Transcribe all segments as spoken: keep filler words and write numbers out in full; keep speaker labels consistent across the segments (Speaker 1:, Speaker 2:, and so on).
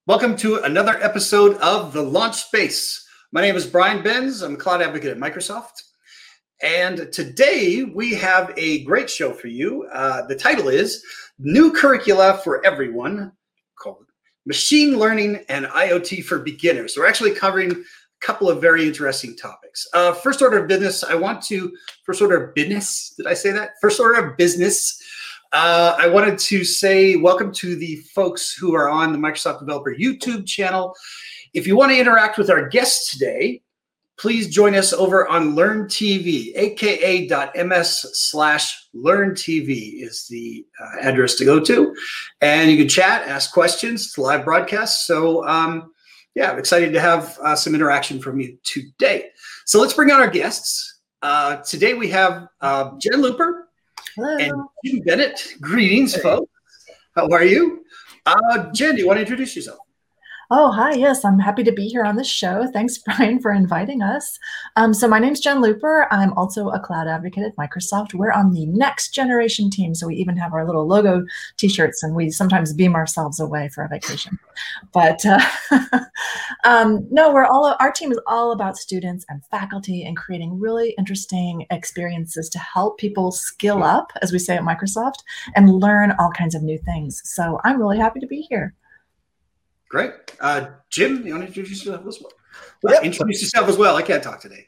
Speaker 1: Welcome to another episode of The Launch Space. My name is Brian Benz. I'm a cloud advocate at Microsoft. And today we have a great show for you. Uh, the title is New Curricula for Everyone, called Machine Learning and I O T for Beginners. We're actually covering a couple of very interesting topics. Uh, first order of business, I want to, first order of business, did I say that? First order of business. Uh, I wanted to say welcome to the folks who are on the Microsoft Developer YouTube channel. If you want to interact with our guests today, please join us over on Learn T V, aka.ms slash Learn T V is the uh, address to go to. And you can chat, ask questions, it's a live broadcast. So um, yeah, I'm excited to have uh, some interaction from you today. So let's bring on our guests. Uh, today we have uh, Jen Looper.
Speaker 2: Hello.
Speaker 1: And Jim Bennett. Greetings, folks. How are you? Uh, Jen, do you want to introduce yourself?
Speaker 2: Oh, hi. Yes, I'm happy to be here on this show. Thanks, Brian, for inviting us. Um, so my name's Jen Looper. I'm also a cloud advocate at Microsoft. We're on the next generation team, so we even have our little logo T-shirts, and we sometimes beam ourselves away for a vacation. But uh, um, no, we're all our team is all about students and faculty and creating really interesting experiences to help people skill up, as we say at Microsoft, and learn all kinds of new things. So I'm really happy to be here.
Speaker 1: Great. Uh, Jim, you want to introduce yourself as well? well yep. Introduce yourself as well. I can't talk today.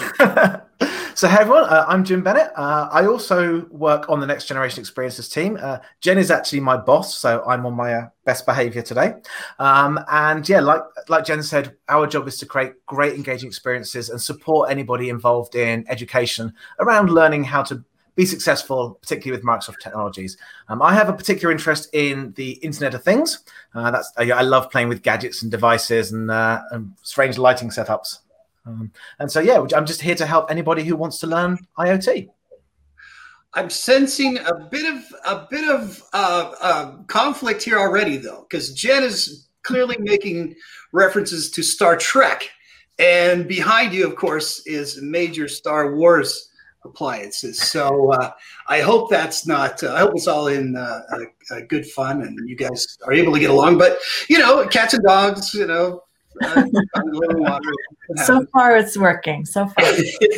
Speaker 3: So hey everyone, uh, I'm Jim Bennett. Uh, I also work on the Next Generation Experiences team. Uh, Jen is actually my boss, so I'm on my uh, best behavior today. Um, and yeah, like like Jen said, our job is to create great engaging experiences and support anybody involved in education around learning how to be successful, particularly with Microsoft technologies. Um, I have a particular interest in the Internet of Things. Uh, that's I, I love playing with gadgets and devices and, uh, and strange lighting setups. Um, and so, yeah, I'm just here to help anybody who wants to learn I O T.
Speaker 1: I'm sensing a bit of a bit of uh, uh, conflict here already, though, because Jen is clearly making references to Star Trek, and behind you, of course, is major Star Wars appliances. So uh, I hope that's not, uh, I hope it's all in uh, a, a good fun and you guys are able to get along. But, you know, cats and dogs, you know. Uh,
Speaker 2: so far it's working. So far.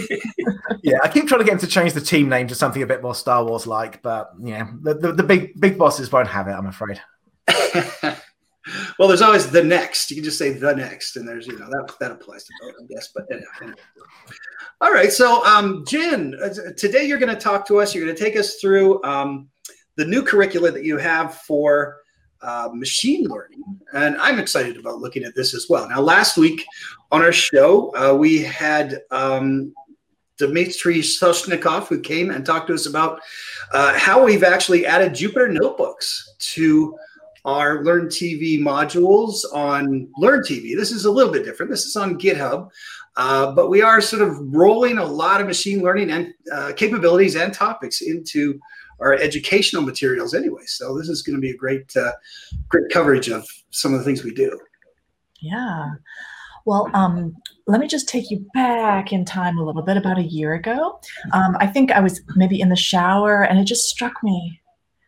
Speaker 3: Yeah, I keep trying to get him to change the team name to something a bit more Star Wars like, but yeah, the, the, the big big bosses won't have it, I'm afraid.
Speaker 1: Well, there's always the next. You can just say the next, and there's, you know, that that applies to both, I guess. But anyway. All right. So, um, Jen, uh, today you're going to talk to us. You're going to take us through um, the new curricula that you have for uh, machine learning, and I'm excited about looking at this as well. Now, last week on our show, uh, we had um, Dmitry Soshnikov, who came and talked to us about uh, how we've actually added Jupyter Notebooks to our Learn T V modules on Learn T V. This is a little bit different. This is on GitHub, uh, but we are sort of rolling a lot of machine learning and uh, capabilities and topics into our educational materials anyway. So this is going to be a great, uh, great coverage of some of the things we do.
Speaker 2: Yeah. Well, um, let me just take you back in time a little bit. About a year ago, um, I think I was maybe in the shower and it just struck me,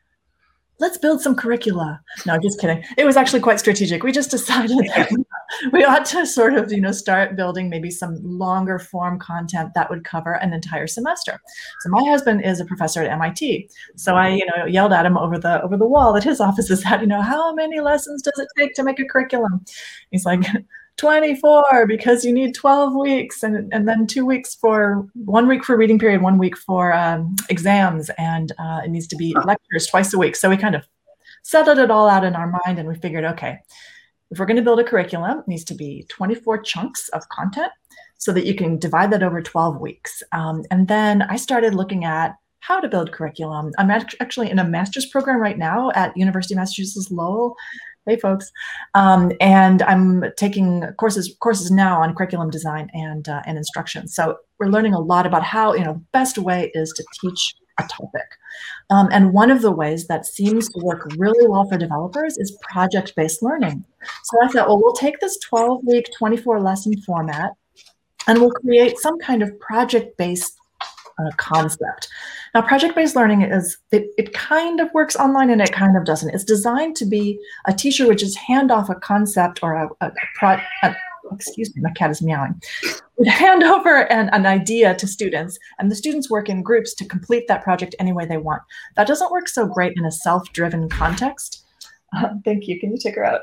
Speaker 2: let's build some curricula. No, just kidding. It was actually quite strategic. We just decided that we ought to sort of, you know, start building maybe some longer form content that would cover an entire semester. So my husband is a professor at M I T. So I, you know, yelled at him over the over the wall that his office is at, you know, how many lessons does it take to make a curriculum? He's like, twenty-four, because you need twelve weeks and, and then two weeks for one week for reading period, one week for um, exams. And uh, it needs to be lectures twice a week. So we kind of settled it all out in our mind and we figured, okay, if we're going to build a curriculum, it needs to be twenty-four chunks of content so that you can divide that over twelve weeks. Um, and then I started looking at how to build curriculum. I'm actually in a master's program right now at University of Massachusetts Lowell. Hey, folks. Um, and I'm taking courses courses now on curriculum design and uh, and instruction. So we're learning a lot about how, you know, best way is to teach a topic. Um, and one of the ways that seems to work really well for developers is project-based learning. So I thought, well, we'll take this twelve-week, twenty-four lesson format, and we'll create some kind of project-based uh, concept. Now, project-based learning is, it, it kind of works online and it kind of doesn't. It's designed to be a teacher would just hand off a concept or a, a, a, pro, a excuse me, my cat is meowing, would hand over an, an idea to students, and the students work in groups to complete that project any way they want. That doesn't work so great in a self-driven context. Uh, thank you. Can you take her out?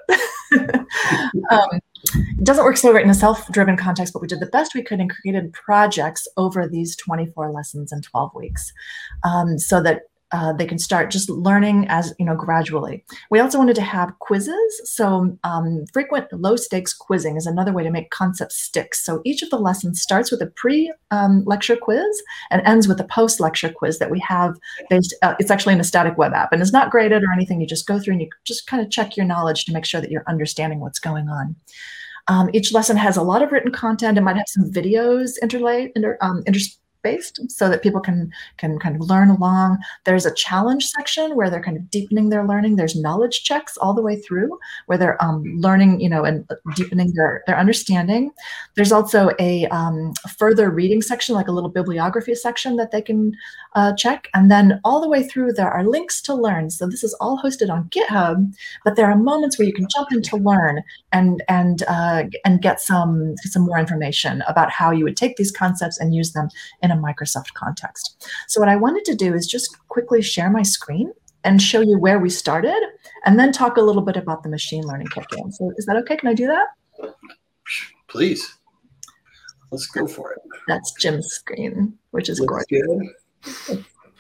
Speaker 2: um, it doesn't work so great in a self-driven context, but we did the best we could and created projects over these twenty-four lessons in twelve weeks, um, so that uh, they can start just learning as, you know, gradually. We also wanted to have quizzes. So um, frequent low stakes quizzing is another way to make concepts stick. So each of the lessons starts with a pre-lecture um, quiz and ends with a post-lecture quiz that we have based, uh, it's actually in a static web app and it's not graded or anything. You just go through and you just kind of check your knowledge to make sure that you're understanding what's going on. Um, each lesson has a lot of written content. It might have some videos interlaid, inter, um, interspersed, so that people can can kind of learn along. There's a challenge section where they're kind of deepening their learning. There's knowledge checks all the way through where they're um, learning, you know, and deepening their, their understanding. There's also a um, further reading section, like a little bibliography section that they can uh, check. And then all the way through, there are links to learn. So this is all hosted on GitHub, but there are moments where you can jump in to learn and and uh, and get some some more information about how you would take these concepts and use them in a Microsoft context. So what I wanted to do is just quickly share my screen and show you where we started, and then talk a little bit about the machine learning curriculum. So is that okay? Can I do that?
Speaker 1: Please. Let's go for it.
Speaker 2: That's Jim's screen, which is
Speaker 1: Looks
Speaker 2: gorgeous.
Speaker 1: good.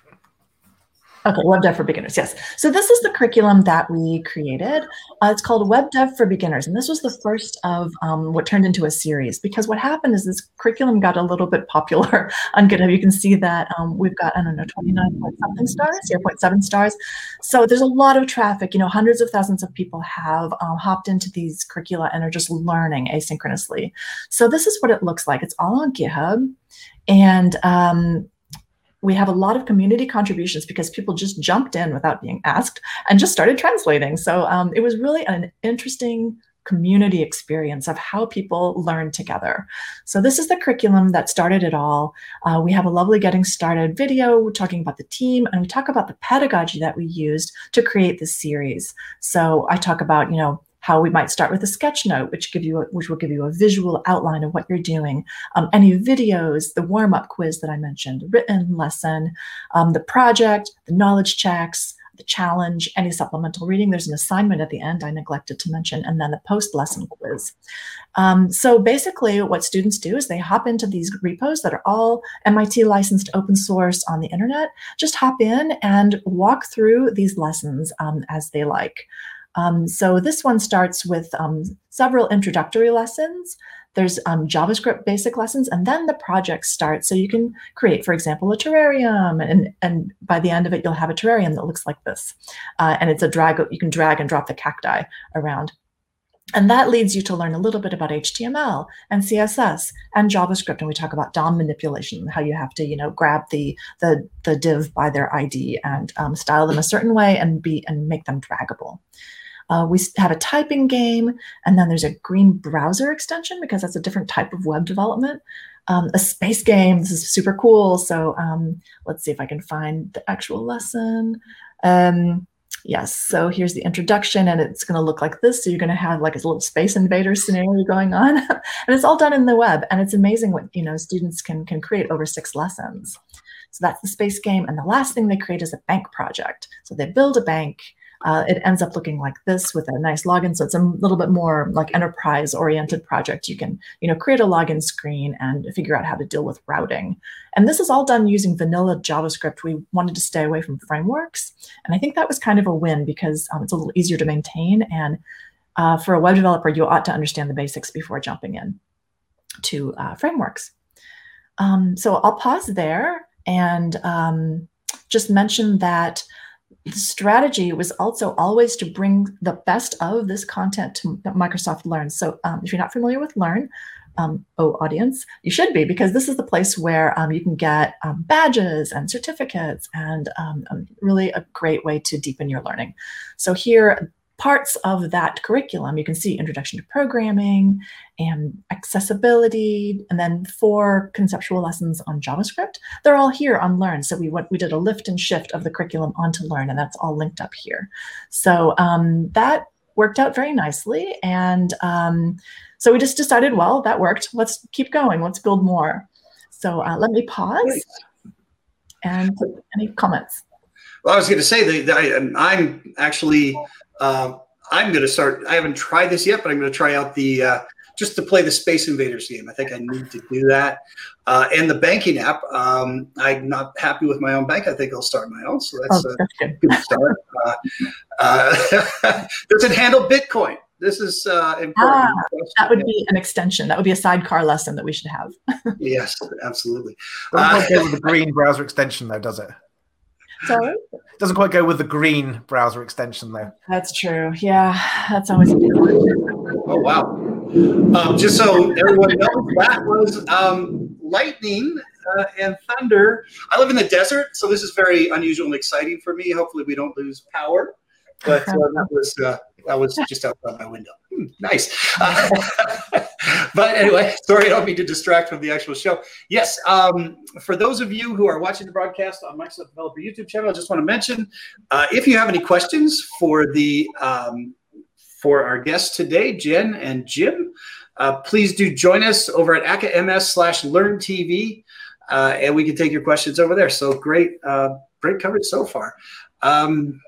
Speaker 2: Okay, Web Dev for Beginners, yes. So this is the curriculum that we created. Uh, it's called Web Dev for Beginners, and this was the first of um, what turned into a series, because what happened is this curriculum got a little bit popular on GitHub. You can see that um, we've got, I don't know, twenty-nine point something stars, zero point seven stars. So there's a lot of traffic. You know, hundreds of thousands of people have um, hopped into these curricula and are just learning asynchronously. So this is what it looks like. It's all on GitHub, and um, we have a lot of community contributions because people just jumped in without being asked and just started translating. So um, it was really an interesting community experience of how people learn together. So this is the curriculum that started it all. Uh, we have a lovely getting started video talking about the team, and we talk about the pedagogy that we used to create this series. So I talk about, you know, how we might start with a sketch note, which give you a, which will give you a visual outline of what you're doing. Um, any videos, the warm-up quiz that I mentioned, written lesson, um, the project, the knowledge checks, the challenge, any supplemental reading. There's an assignment at the end I neglected to mention, and then the post-lesson quiz. Um, so basically what students do is they hop into these repos that are all M I T licensed open source on the internet, just hop in and walk through these lessons um, as they like. Um, so this one starts with um, several introductory lessons. There's um, JavaScript basic lessons, and then the project starts. So you can create, for example, a terrarium, and, and by the end of it, you'll have a terrarium that looks like this. Uh, and it's a drag, you can drag and drop the cacti around. And that leads you to learn a little bit about H T M L and C S S and JavaScript. And we talk about D O M manipulation, how you have to, you know, grab the the, the div by their I D and um, style them a certain way and be and make them draggable. Uh, we have a typing game, and then there's a green browser extension because that's a different type of web development. Um, a space game, this is super cool. So um, let's see if I can find the actual lesson. Um, yes, so here's the introduction, and it's going to look like this. So you're going to have like a little Space Invaders scenario going on, and it's all done in the web. And it's amazing what, you know, students can can create over six lessons. So that's the space game, and the last thing they create is a bank project. So they build a bank. Uh, it ends up looking like this with a nice login. So it's a little bit more like enterprise-oriented project. You can, you know, create a login screen and figure out how to deal with routing. And this is all done using vanilla JavaScript. We wanted to stay away from frameworks. And I think that was kind of a win because um, it's a little easier to maintain. And uh, for a web developer, you ought to understand the basics before jumping in to uh, frameworks. Um, so I'll pause there and um, just mention that the strategy was also always to bring the best of this content to Microsoft Learn. So um, if you're not familiar with Learn, um, oh, audience, you should be, because this is the place where um, you can get um, badges and certificates and um, um, really a great way to deepen your learning. So here, parts of that curriculum. You can see Introduction to Programming and Accessibility, and then four conceptual lessons on JavaScript. They're all here on Learn. So we went, we did a lift and shift of the curriculum onto Learn, and that's all linked up here. So um, that worked out very nicely. And um, so we just decided, well, that worked. Let's keep going. Let's build more. So uh, let me pause
Speaker 1: Great.
Speaker 2: and any comments.
Speaker 1: Well, I was going to say that I, I'm actually, uh, I'm going to start, I haven't tried this yet, but I'm going to try out the, uh, just to play the Space Invaders game. I think I need to do that. Uh, and the banking app, um, I'm not happy with my own bank. I think I'll start my own. So that's,
Speaker 2: oh,
Speaker 1: a
Speaker 2: that's good.
Speaker 1: good start. Uh, uh, does it handle Bitcoin? This is uh, important.
Speaker 2: Ah, that would be an extension. That would be a sidecar lesson that we should have.
Speaker 1: Yes, absolutely.
Speaker 3: Doesn't
Speaker 1: Uh,
Speaker 3: quite go with the green browser extension, though, does it?
Speaker 2: Sorry?
Speaker 3: Doesn't quite go with the green browser extension, though.
Speaker 2: That's true. Yeah, that's always a good one.
Speaker 1: Oh, wow. Um, just so everyone knows, that was um, lightning uh, and thunder. I live in the desert, so this is very unusual and exciting for me. Hopefully we don't lose power. But uh, that was uh, that was just outside my window. Hmm, nice. Uh, but anyway, sorry, I don't mean to distract from the actual show. Yes, um, for those of you who are watching the broadcast on Microsoft Developer YouTube channel, I just want to mention, uh, if you have any questions for the um, for our guests today, Jen and Jim, uh, please do join us over at aka.ms slash learn TV, uh, and we can take your questions over there. So great, uh, great coverage so far. Um,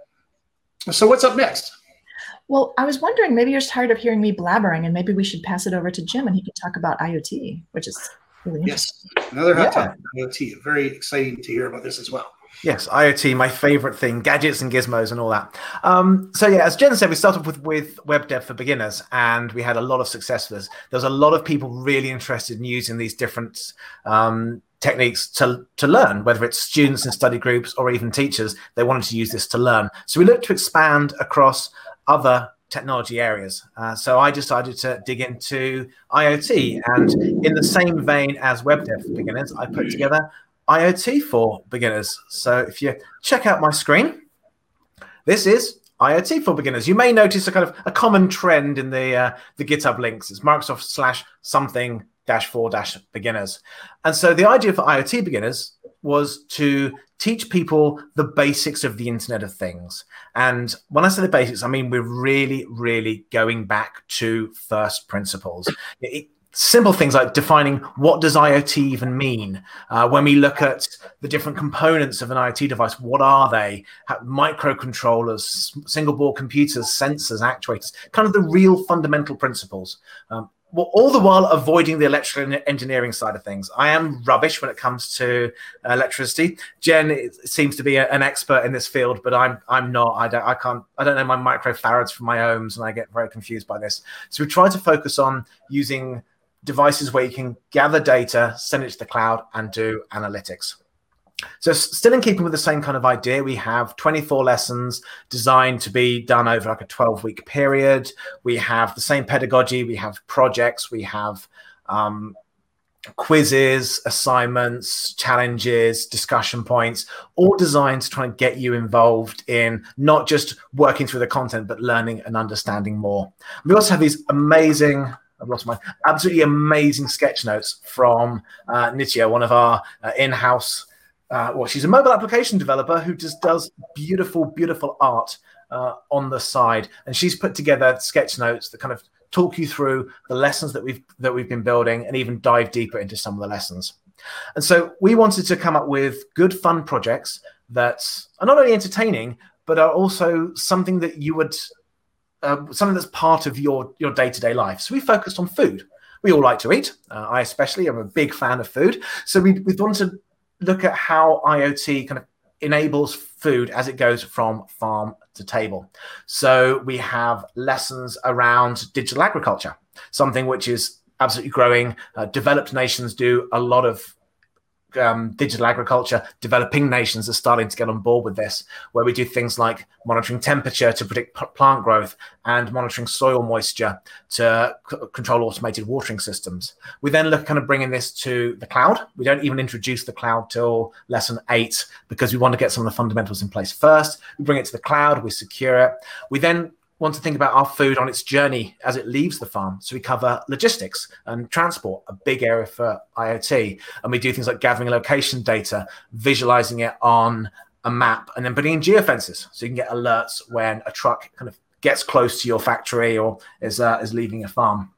Speaker 1: So what's up next?
Speaker 2: Well, I was wondering, maybe you're tired of hearing me blabbering, and maybe we should pass it over to Jim and he can talk about IoT, which is really interesting.
Speaker 1: Yes, another hot
Speaker 3: Yeah.
Speaker 1: topic, IoT. Very exciting to hear about this as well.
Speaker 3: Yes, IoT, my favorite thing, gadgets and gizmos and all that. Um, so yeah, as Jen said, we started with, with Web Dev for Beginners, and we had a lot of success with this. There was a lot of people really interested in using these different um, techniques to, to learn, whether it's students in study groups or even teachers. They wanted to use this to learn. So we looked to expand across other technology areas. Uh, so I decided to dig into IoT, and in the same vein as Web Dev for Beginners, I put together IoT for Beginners. So if you check out my screen, this is IoT for Beginners. You may notice a kind of a common trend in the uh, the GitHub links. It's Microsoft slash something dash for dash beginners. And so the idea for IoT Beginners was to teach people the basics of the Internet of Things. And when I say the basics, I mean we're really, really going back to first principles. It, Simple things like defining what does IoT even mean. Uh, when we look at the different components of an IoT device, what are they? How, microcontrollers, single board computers, sensors, actuators, kind of the real fundamental principles. Um, well, all the while avoiding the electrical engineering side of things. I am rubbish when it comes to uh, electricity. Jen seems to be a, an expert in this field, but I'm I'm not. I don't. I can't. I don't know my microfarads from my ohms, and I get very confused by this. So we try to focus on using devices where you can gather data, send it to the cloud, and do analytics. So still in keeping with the same kind of idea, we have twenty-four lessons designed to be done over like a twelve-week period. We have the same pedagogy. We have projects. We have um, quizzes, assignments, challenges, discussion points, all designed to try and get you involved in not just working through the content, but learning and understanding more. We also have these amazing I've lost my absolutely amazing sketch notes from uh, Nitya, one of our uh, in-house, uh, well, she's a mobile application developer who just does beautiful, beautiful art uh, on the side. And she's put together sketch notes that kind of talk you through the lessons that we've that we've been building and even dive deeper into some of the lessons. And so we wanted to come up with good, fun projects that are not only entertaining, but are also something that you would Uh, something that's part of your your day-to-day life. So we focused on food. We all like to eat. Uh, I especially am a big fan of food. So we we want to look at how IoT kind of enables food as it goes from farm to table. So we have lessons around digital agriculture, something which is absolutely growing. Uh, developed nations do a lot of Um, digital agriculture. Developing nations are starting to get on board with this, where we do things like monitoring temperature to predict p- plant growth and monitoring soil moisture to c- control automated watering systems. We then look kind of bringing this to the cloud. We don't even introduce the cloud till lesson eight because we want to get some of the fundamentals in place first. We bring it to the cloud, we secure it. We then want to think about our food on its journey as it leaves the farm. So we cover logistics and transport, a big area for I O T. And we do things like gathering location data, visualizing it on a map, and then putting in geofences so you can get alerts when a truck kind of gets close to your factory or is, uh, is leaving a farm.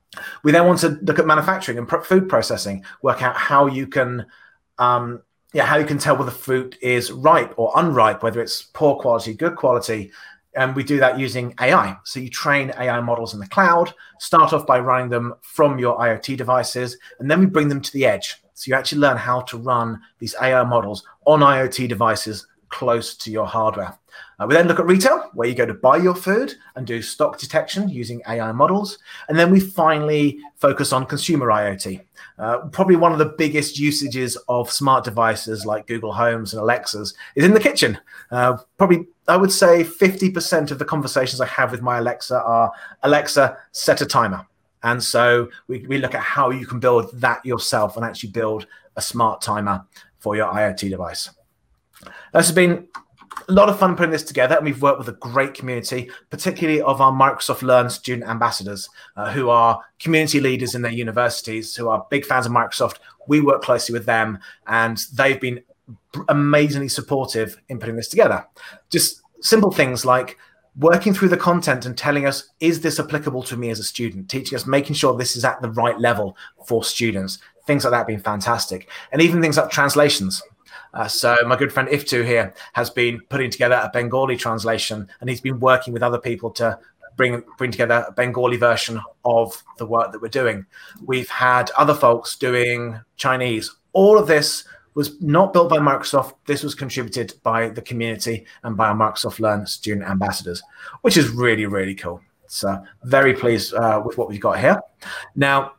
Speaker 3: We then want to look at manufacturing and pro- food processing, work out how you can um, yeah, how you can tell whether fruit is ripe or unripe, whether it's poor quality, good quality. And we do that using A I. So you train A I models in the cloud, start off by running them from your I O T devices, and then we bring them to the edge. So you actually learn how to run these A I models on I O T devices close to your hardware. Uh, we then look at retail, where you go to buy your food and do stock detection using A I models. And then we finally focus on consumer I O T. Uh, probably one of the biggest usages of smart devices like Google Homes and Alexas is in the kitchen. Uh, probably, I would say fifty percent of the conversations I have with my Alexa are, Alexa, set a timer. And so we, we look at how you can build that yourself and actually build a smart timer for your I O T device. This has been a lot of fun putting this together, and we've worked with a great community, particularly of our Microsoft Learn student ambassadors, uh, who are community leaders in their universities, who are big fans of Microsoft. We work closely with them, and they've been amazingly supportive in putting this together. Just simple things like working through the content and telling us, is this applicable to me as a student? Teaching us, making sure this is at the right level for students. Things like that being fantastic. And even things like translations. Uh, so my good friend Iftu here has been putting together a Bengali translation, and he's been working with other people to bring bring together a Bengali version of the work that we're doing. We've had other folks doing Chinese. All of this was not built by Microsoft. This was contributed by the community and by our Microsoft Learn student ambassadors, which is really, really cool. So very pleased uh, with what we've got here. Now,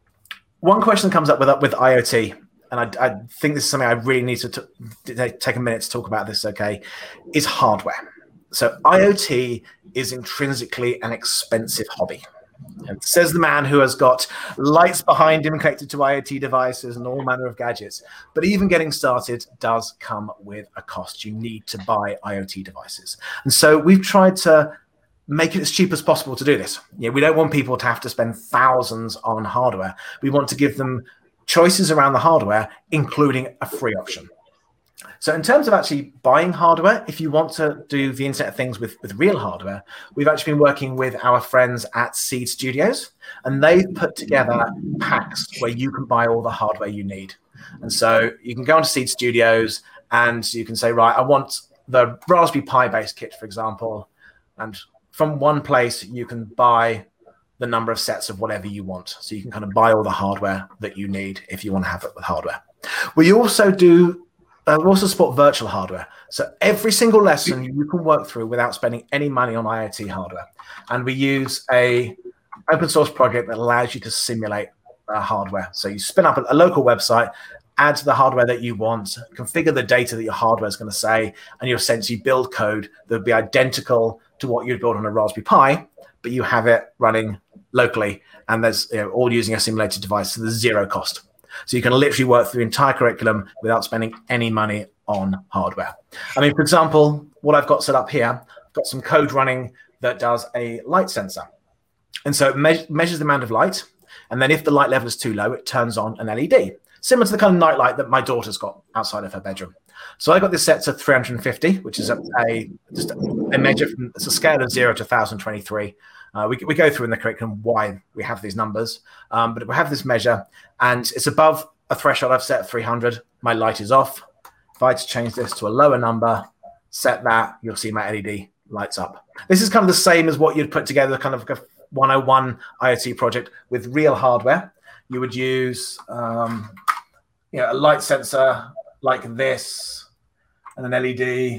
Speaker 3: one question comes up with, with I O T, and I, I think this is something I really need to t- take a minute to talk about this, okay, is hardware. So I O T is intrinsically an expensive hobby. And says the man who has got lights behind him connected to I O T devices and all manner of gadgets. But even getting started does come with a cost. You need to buy I O T devices. And so we've tried to make it as cheap as possible to do this. Yeah, we don't want people to have to spend thousands on hardware. We want to give them choices around the hardware, including a free option. So in terms of actually buying hardware, if you want to do the Internet of Things with, with real hardware, we've actually been working with our friends at Seed Studios, and they've put together packs where you can buy all the hardware you need. And so you can go onto Seed Studios and you can say, right, I want the Raspberry Pi based kit, for example. And from one place, you can buy the number of sets of whatever you want. So you can kind of buy all the hardware that you need if you want to have it with hardware. We also do Uh, we also support virtual hardware. So every single lesson you can work through without spending any money on I O T hardware. And we use a open source project that allows you to simulate uh, hardware. So you spin up a, a local website, add the hardware that you want, configure the data that your hardware is going to say, and you essentially build code that would be identical to what you'd build on a Raspberry Pi, but you have it running locally, and there's, you know, all using a simulated device, so there's zero cost. So you can literally work through the entire curriculum without spending any money on hardware. I mean, for example, what I've got set up here, I've got some code running that does a light sensor. And so it me- measures the amount of light. And then if the light level is too low, it turns on an L E D, similar to the kind of night light that my daughter's got outside of her bedroom. So I got this set to three hundred fifty, which is a, a just a measure from, it's a scale of zero to one thousand twenty-three. Uh, we, we go through in the curriculum why we have these numbers, um, but we have this measure, and it's above a threshold I've set at three hundred. My light is off. If I had to change this to a lower number, set that, you'll see my L E D lights up. This is kind of the same as what you'd put together, kind of like a one oh one I O T project with real hardware. You would use um, you know, a light sensor like this, and an L E D.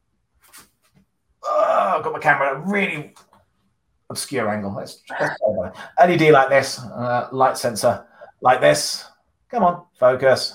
Speaker 3: Oh, I've got my camera at a really obscure angle. Let's, let's L E D like this, uh, light sensor like this. Come on, focus.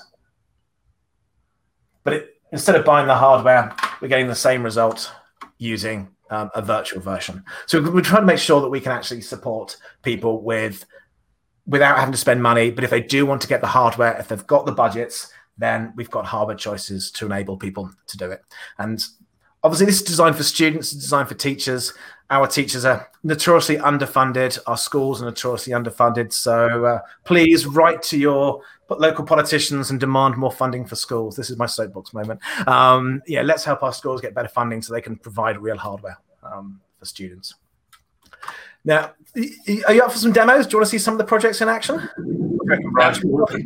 Speaker 3: But it, instead of buying the hardware, we're getting the same result using um, a virtual version. So we're trying to make sure that we can actually support people with without having to spend money. But if they do want to get the hardware, if they've got the budgets, then we've got hardware choices to enable people to do it. And obviously, this is designed for students, it's designed for teachers. our teachers are notoriously underfunded. Our schools are notoriously underfunded. So uh, please write to your local politicians and demand more funding for schools. This is my soapbox moment. Um, yeah, let's help our schools get better funding so they can provide real hardware um, for students. Now, are you up for some demos? Do you want to see some of the projects in action?
Speaker 1: Absolutely.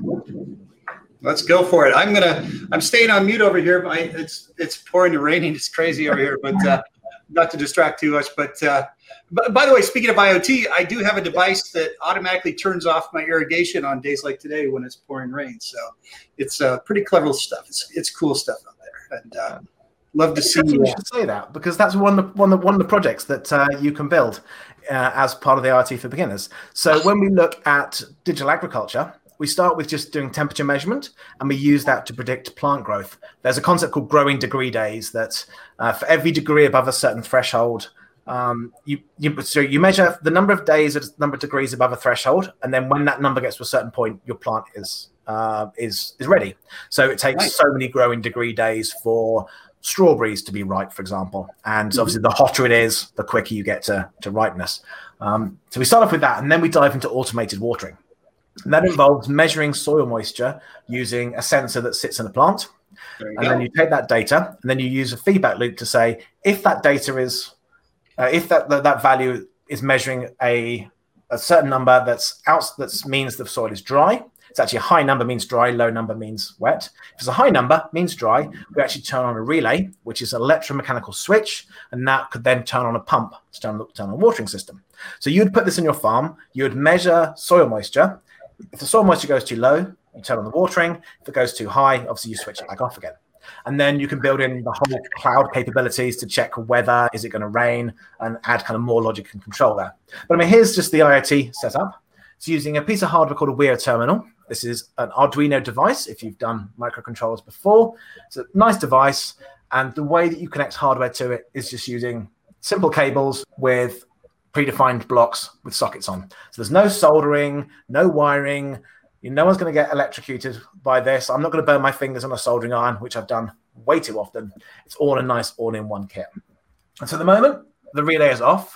Speaker 1: Let's go for it. I'm gonna. I'm staying on mute over here. I, it's it's pouring and raining. It's crazy over here, but uh, not to distract too much. But, uh, but by the way, speaking of IoT, I do have a device that automatically turns off my irrigation on days like today when it's pouring rain. So it's uh, pretty clever stuff. It's it's cool stuff out there, and uh, love to see.
Speaker 3: You should say that because that's one of the, one of the, one of the projects that uh, you can build uh, as part of the IoT for beginners. So when we look at digital agriculture, we start with just doing temperature measurement, and we use that to predict plant growth. There's a concept called growing degree days that uh, for every degree above a certain threshold, um, you, you, so you measure the number of days at a number of degrees above a threshold, and then when that number gets to a certain point, your plant is uh, is is ready. So it takes
Speaker 1: Nice.
Speaker 3: so many growing degree days for strawberries to be ripe, for example. And mm-hmm. obviously, the hotter it is, the quicker you get to, to ripeness. Um, so we start off with that, and then we dive into automated watering. And that involves measuring soil moisture using a sensor that sits in a plant. And
Speaker 1: go.
Speaker 3: then you take that data, and then you use a feedback loop to say, if that data is, uh, if that, that that value is measuring a, a certain number that's out, that means the soil is dry. It's actually a high number means dry, low number means wet. If it's a high number means dry, we actually turn on a relay, which is an electromechanical switch, and that could then turn on a pump to turn, turn on a watering system. So you'd put this in your farm, you would measure soil moisture. If the soil moisture goes too low, you turn on the watering. If it goes too high, obviously you switch it back off again. And then you can build in the whole cloud capabilities to check weather, is it going to rain, and add kind of more logic and control there. But I mean, here's just the IoT setup. It's using a piece of hardware called a Weir terminal. This is an Arduino device if you've done microcontrollers before. It's a nice device. And the way that you connect hardware to it is just using simple cables with predefined blocks with sockets on. So there's no soldering, no wiring. You know, no one's going to get electrocuted by this. I'm not going to burn my fingers on a soldering iron, which I've done way too often. It's all a nice all-in-one kit. And so at the moment, the relay is off.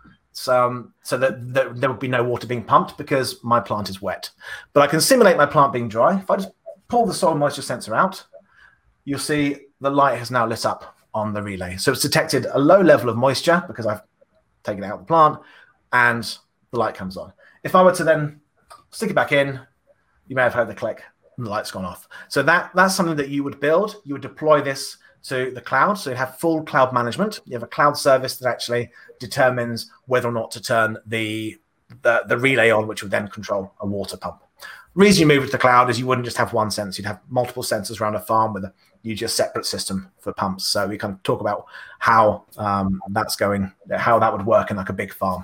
Speaker 3: So, um, so that, that there will be no water being pumped because my plant is wet. But I can simulate my plant being dry. If I just pull the soil moisture sensor out, you'll see the light has now lit up on the relay. So it's detected a low level of moisture because I've taken it out of the plant, and the light comes on. If I were to then stick it back in, you may have heard the click and the light's gone off. So that that's something that you would build. You would deploy this to the cloud. So you have full cloud management. You have a cloud service that actually determines whether or not to turn the the, the relay on, which would then control a water pump. The reason you move it to the cloud is you wouldn't just have one sensor. You'd have multiple sensors around a farm with a use a separate system for pumps. So we can talk about how um, that's going, how that would work in like a big farm.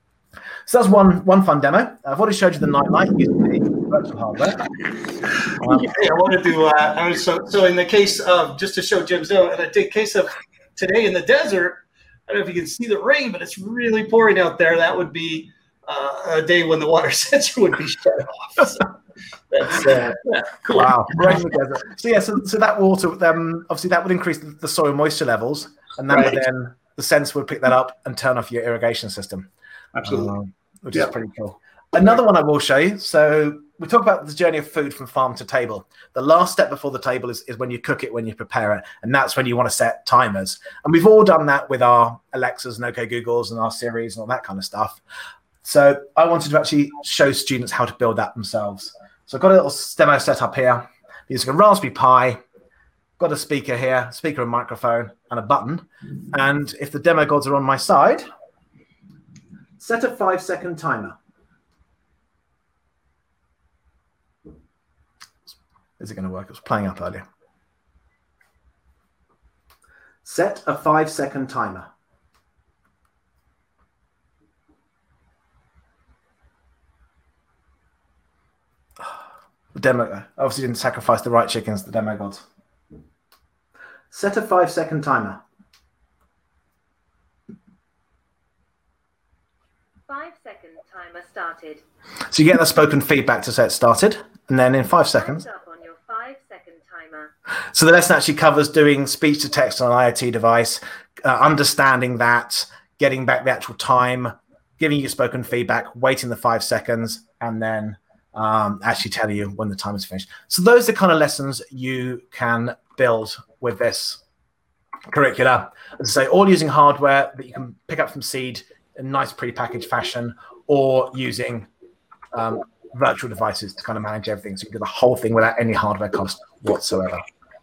Speaker 3: So that's one one fun demo. I've already showed you the nightlight using the virtual hardware. Um,
Speaker 1: Yeah, I wanted to. Uh, I was so so in the case of, just to show Jim's though, in the case of today in the desert, I don't know if you can see the rain, but it's really pouring out there. That would be uh, a day when the water sensor would be shut off. So that's uh, yeah, cool.
Speaker 3: Wow. Right in the desert. So yeah, so, so that water, um, obviously that would increase the, the soil moisture levels, and that
Speaker 1: Right.
Speaker 3: would then, the sensor would pick that up and turn off your irrigation system.
Speaker 1: Absolutely.
Speaker 3: Um, which
Speaker 1: Yeah.
Speaker 3: is pretty cool. Another one I will show you. So we talk about the journey of food from farm to table. The last step before the table is, is when you cook it, when you prepare it. And that's when you want to set timers. And we've all done that with our Alexas and OK Googles and our Siris and all that kind of stuff. So I wanted to actually show students how to build that themselves. So I've got a little demo set up here using a Raspberry Pi, got a speaker here, speaker and microphone, and a button. And if the demo gods are on my side, set a five second timer. Is it going to work? It was playing up earlier. Set a five second timer. The demo obviously didn't sacrifice the right chickens, the demo gods. Set a five second timer.
Speaker 4: Five second timer started.
Speaker 3: So you get the spoken feedback to say it started, and then in five seconds.
Speaker 4: Thumbs up on your five second timer.
Speaker 3: So the lesson actually covers doing speech to text on an IoT device, uh, understanding that, getting back the actual time, giving you spoken feedback, waiting the five seconds, and then um, actually telling you when the time is finished. So those are the kind of lessons you can build with this curricula. As I say, all using hardware that you can pick up from Seed in nice pre-packaged fashion, or using um, virtual devices to kind of manage everything. So you can do the whole thing without any hardware cost whatsoever.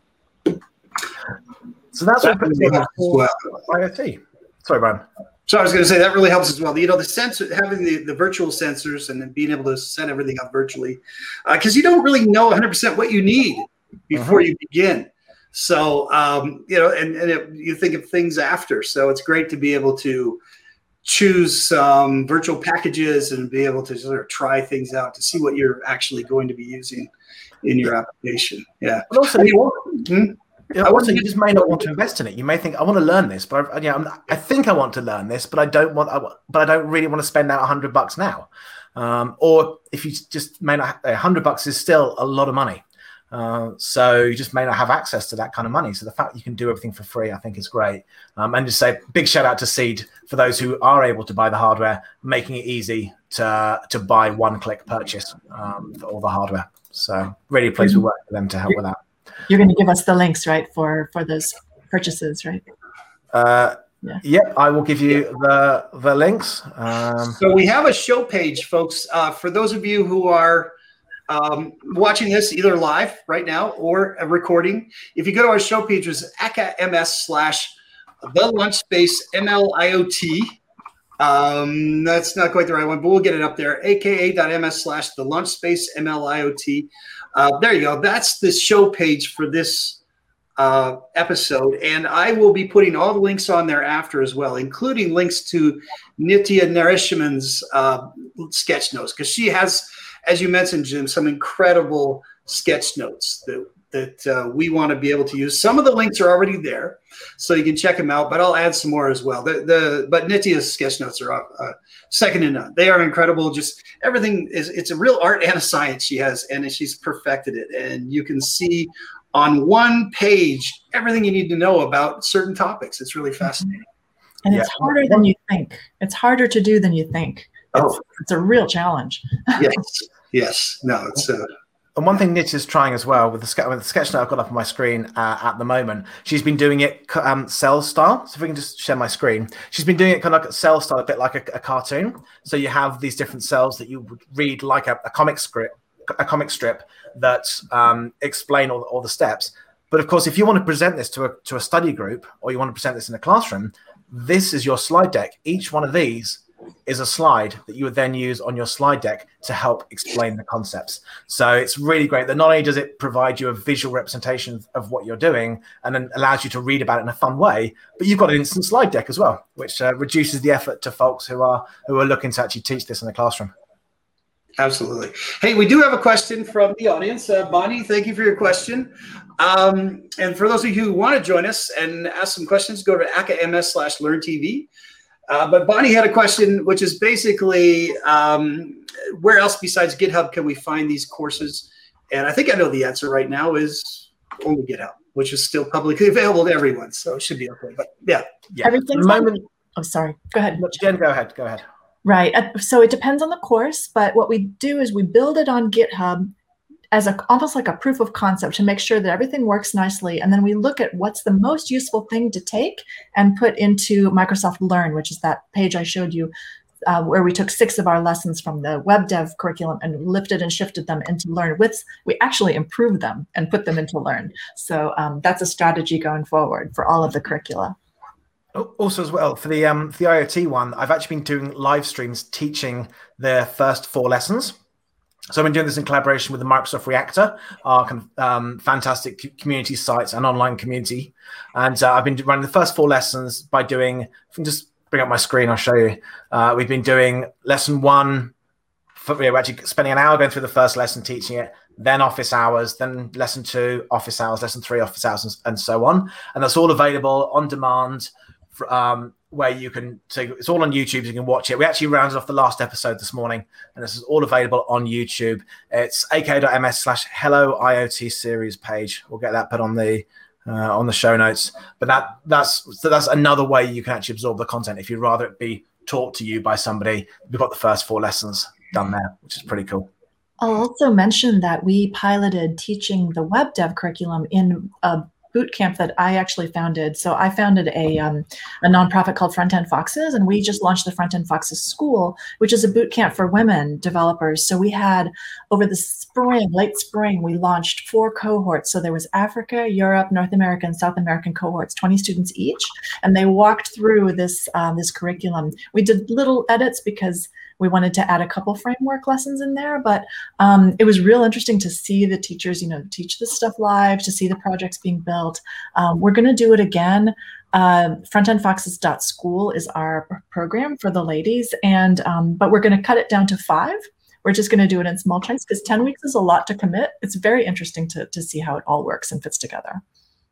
Speaker 3: So that's
Speaker 1: That
Speaker 3: what
Speaker 1: really helps as well.
Speaker 3: IoT. Sorry, Brian.
Speaker 1: So I was going to say that really helps as well. You know, the sensor, having the, the virtual sensors and then being able to set everything up virtually, because uh, you don't really know one hundred percent what you need before uh-huh. you begin. So, um, you know, and, and it, you think of things after. So it's great to be able to choose some virtual packages and be able to sort of try things out to see what you're actually going to be using in your application. Yeah.
Speaker 3: But also,
Speaker 1: hmm?
Speaker 3: Yeah, also, you just may not want to invest in it. You may think, I want to learn this, but I, you know, I think I want to learn this, but I don't want, I, but I don't really want to spend out a hundred bucks now. Um, or if you just may not, a hundred bucks is still a lot of money. Uh, so you just may not have access to that kind of money. So the fact you can do everything for free, I think is great. Um, and just say big shout out to Seed for those who are able to buy the hardware, making it easy to, to buy one click purchase um, for all the hardware. So really pleased we work with them to help with that.
Speaker 2: You're going to give us the links, right, for for those purchases, right?
Speaker 3: Uh, yeah. Yep, I will give you the the links. Um,
Speaker 1: so we have a show page, folks. Uh, for those of you who are um, watching this either live right now or a recording, if you go to our show page, it's aka.ms slash the lunch space M L I O T. Um, that's not quite the right one, but we'll get it up there. aka.ms slash the lunch space M L I O T. Uh, there you go. That's the show page for this uh, episode. And I will be putting all the links on there after as well, including links to Nitya Narishman's uh, sketch notes, because she has, as you mentioned, Jim, some incredible sketch notes that, that uh, we want to be able to use. Some of the links are already there, so you can check them out, but I'll add some more as well. The, the But Nitya's sketch notes are uh, second to none. They are incredible. Just everything is, it's a real art and a science she has, and she's perfected it. And you can see on one page everything you need to know about certain topics. It's really fascinating.
Speaker 2: And it's yeah. harder than you think. It's harder to do than you think. It's, oh. it's a real challenge.
Speaker 1: Yes, yes. No, it's uh,
Speaker 3: And one thing Nitya's trying as well with the, ske- with the sketch note I've got up on my screen uh, at the moment, she's been doing it um, cell style. So if we can just share my screen, she's been doing it kind of like cell style, a bit like a, a cartoon. So you have these different cells that you would read like a, a comic script, a comic strip that um, explain all, all the steps. But of course, if you want to present this to a to a study group, or you want to present this in a classroom, this is your slide deck. Each one of these is a slide that you would then use on your slide deck to help explain the concepts. So it's really great that not only does it provide you a visual representation of what you're doing and then allows you to read about it in a fun way, but you've got an instant slide deck as well, which uh, reduces the effort to folks who are who are looking to actually teach this in the classroom.
Speaker 1: Absolutely. Hey, we do have a question from the audience. Uh, Bonnie, thank you for your question. Um, and for those of you who want to join us and ask some questions, go to aka.ms slash learn TV. Uh, but Bonnie had a question, which is basically, um, where else besides GitHub can we find these courses? And I think I know the answer right now is only GitHub, which is still publicly available to everyone. So it should be okay. But yeah.
Speaker 3: yeah.
Speaker 2: Everything's
Speaker 3: moment.
Speaker 2: On- oh, sorry. Go ahead.
Speaker 3: Jen, go ahead. Go ahead.
Speaker 2: Right. Uh, So it depends on the course, but what we do is we build it on GitHub as a almost like a proof of concept to make sure that everything works nicely. And then we look at what's the most useful thing to take and put into Microsoft Learn, which is that page I showed you, uh, where we took six of our lessons from the web dev curriculum and lifted and shifted them into Learn. With we actually improved them and put them into Learn. So um, that's a strategy going forward for all of the curricula.
Speaker 3: Also, as well, for the um, for the IoT one, I've actually been doing live streams teaching the first four lessons. So I've been doing this in collaboration with the Microsoft Reactor, our kind of, um, fantastic community sites and online community. And uh, I've been running the first four lessons by doing, if I can just bring up my screen, I'll show you. Uh, we've been doing lesson one, for, we're actually spending an hour going through the first lesson, teaching it, then office hours, then lesson two, office hours, lesson three, office hours, and, and so on. And that's all available on demand, for, um, where you can, so it's all on YouTube, so you can watch it. We actually rounded off the last episode this morning, and this is all available on YouTube. It's aka.ms slash hello IoT series page. We'll get that put on the uh, on the show notes. But that that's so that's another way you can actually absorb the content. If you'd rather it be taught to you by somebody, we've got the first four lessons done there, which is pretty cool.
Speaker 2: I'll also mention that we piloted teaching the web dev curriculum in a boot camp that I actually founded. So I founded a, um, a nonprofit called Front End Foxes, and we just launched the Front End Foxes School, which is a boot camp for women developers. So we had, over the spring, late spring, we launched four cohorts. So there was Africa, Europe, North America, and South American cohorts, twenty students each, and they walked through this, uh, this curriculum. We did little edits because we wanted to add a couple framework lessons in there, but um, it was real interesting to see the teachers, you know, teach this stuff live, to see the projects being built. Um, we're going to do it again. Uh, front end foxes dot school is our program for the ladies, and um, but we're going to cut it down to five. We're just going to do it in small chunks because ten weeks is a lot to commit. It's very interesting to, to see how it all works and fits together.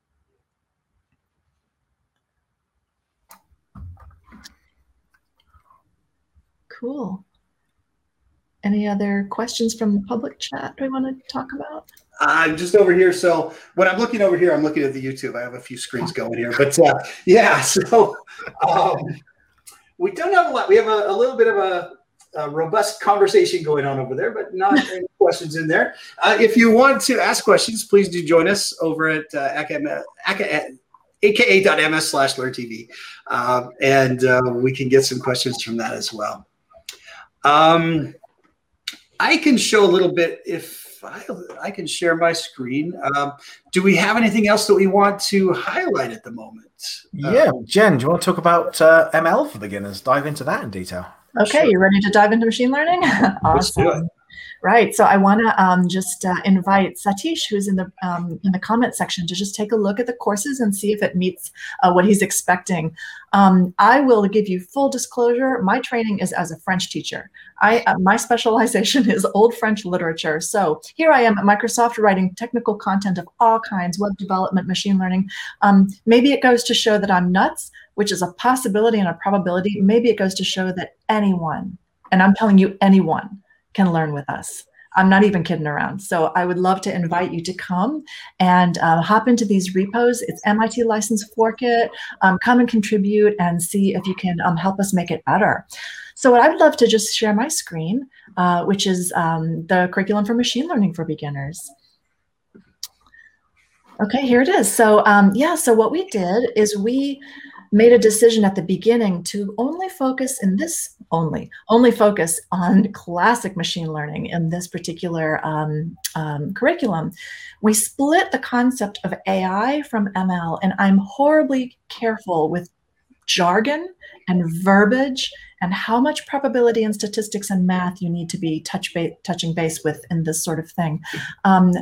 Speaker 2: Cool. Any other questions from the public chat we want to talk about?
Speaker 1: I'm just over here. So when I'm looking over here, I'm looking at the YouTube. I have a few screens going here, but uh, yeah. So um, we don't have a lot. We have a, a little bit of a, a robust conversation going on over there, but not any questions in there. Uh, if you want to ask questions, please do join us over at uh, aka dot m s slash learn T V, uh, and uh, we can get some questions from that as well. Um, I can show a little bit if I, I can share my screen. Um, do we have anything else that we want to highlight at the moment?
Speaker 3: Yeah,
Speaker 1: Um,
Speaker 3: Jen, do you want to talk about uh, M L for beginners? Dive into that in detail.
Speaker 2: Okay,
Speaker 1: Sure.
Speaker 2: you ready to dive into machine learning?
Speaker 1: Let's do it.
Speaker 2: Awesome. Right. So I want to um, just uh, invite Satish, who's in the um, in the comment section, to just take a look at the courses and see if it meets uh, what he's expecting. Um, I will give you full disclosure. My training is as a French teacher. I uh, my specialization is Old French literature. So here I am at Microsoft writing technical content of all kinds, web development, machine learning. Um, maybe it goes to show that I'm nuts, which is a possibility and a probability. Maybe it goes to show that anyone, and I'm telling you anyone, can learn with us. I'm not even kidding around. So I would love to invite you to come and uh, hop into these repos. It's M I T License Fork It. Um, come and contribute and see if you can um, help us make it better. So what I would love to just share my screen, uh, which is um, the curriculum for machine learning for beginners. Okay, here it is. So um, yeah, so what we did is we made a decision at the beginning to only focus in this, only, only focus on classic machine learning in this particular um, um, curriculum. We split the concept of A I from M L, and I'm horribly careful with jargon and verbiage and how much probability and statistics and math you need to be touch ba touching base with in this sort of thing. Um,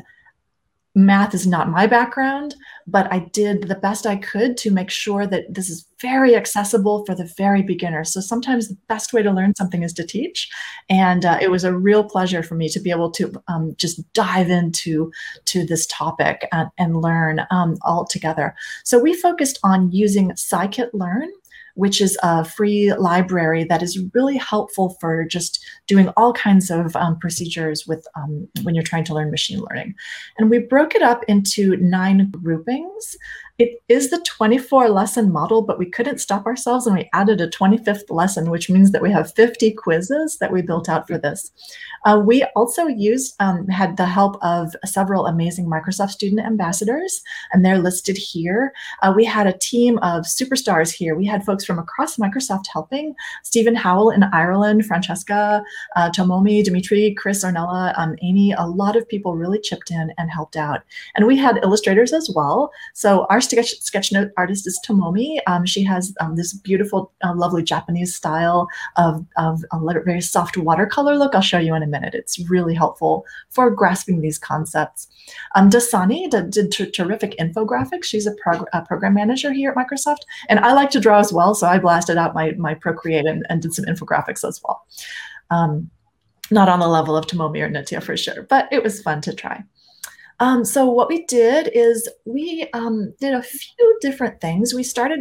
Speaker 2: Math is not my background, but I did the best I could to make sure that this is very accessible for the very beginner. So sometimes the best way to learn something is to teach. And uh, it was a real pleasure for me to be able to um, just dive into to this topic and, and learn um, all together. So we focused on using scikit-learn, which is a free library that is really helpful for just doing all kinds of um, procedures with um, when you're trying to learn machine learning. And we broke it up into nine groupings. It is the twenty-four lesson model, but we couldn't stop ourselves and we added a twenty-fifth lesson, which means that we have fifty quizzes that we built out for this. Uh, we also used, um, had the help of several amazing Microsoft student ambassadors, and they're listed here. Uh, we had a team of superstars here. We had folks from across Microsoft helping: Stephen Howell in Ireland, Francesca, uh, Tomomi, Dimitri, Chris, Ornella, um, Amy. A lot of people really chipped in and helped out. And we had illustrators as well. So our sketch, sketch note artist is Tomomi. Um, she has um, this beautiful, uh, lovely Japanese style of, of a very soft watercolor look. I'll show you in a minute. It's really helpful for grasping these concepts. Um, Dasani did, did ter terrific infographics. She's a, prog a program manager here at Microsoft. And I like to draw as well, so I blasted out my, my Procreate and, and did some infographics as well. Um, not on the level of Tomomi or Nitya for sure, but it was fun to try. Um, so what we did is we um, did a few different things. We started with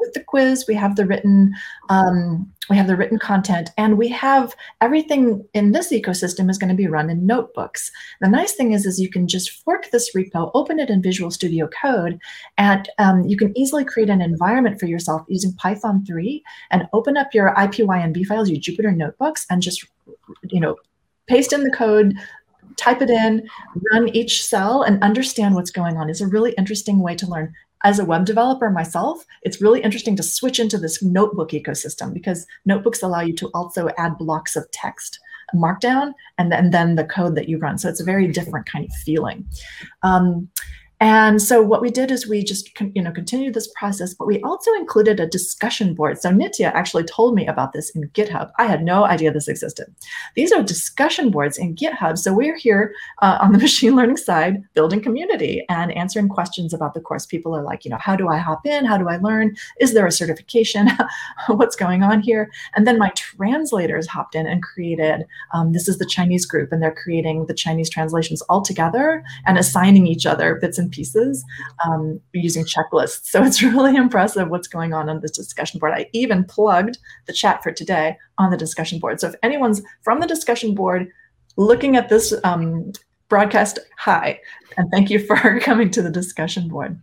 Speaker 2: with the quiz, we have the written, um, we have the written content, and we have everything in this ecosystem is going to be run in notebooks. The nice thing is, is you can just fork this repo, open it in Visual Studio Code, and um, you can easily create an environment for yourself using Python three and open up your I P Y N B files, your Jupyter notebooks, and just, you know, paste in the code, type it in, run each cell, and understand what's going on. It's a really interesting way to learn. As a web developer myself, it's really interesting to switch into this notebook ecosystem because notebooks allow you to also add blocks of text, markdown, and then, and then the code that you run. So it's a very different kind of feeling. Um, And so what we did is we just, you know, continued this process, but we also included a discussion board. So Nitya actually told me about this in GitHub. I had no idea this existed. These are discussion boards in GitHub. So we're here uh, on the machine learning side, building community and answering questions about the course. People are like, you know, how do I hop in? How do I learn? Is there a certification? What's going on here? And then my translators hopped in and created, um, this is the Chinese group, and they're creating the Chinese translations all together and assigning each other bits and pieces um, using checklists. So it's really impressive what's going on on this discussion board. I even plugged the chat for today on the discussion board. So if anyone's from the discussion board looking at this um, broadcast, hi, and thank you for coming to the discussion board.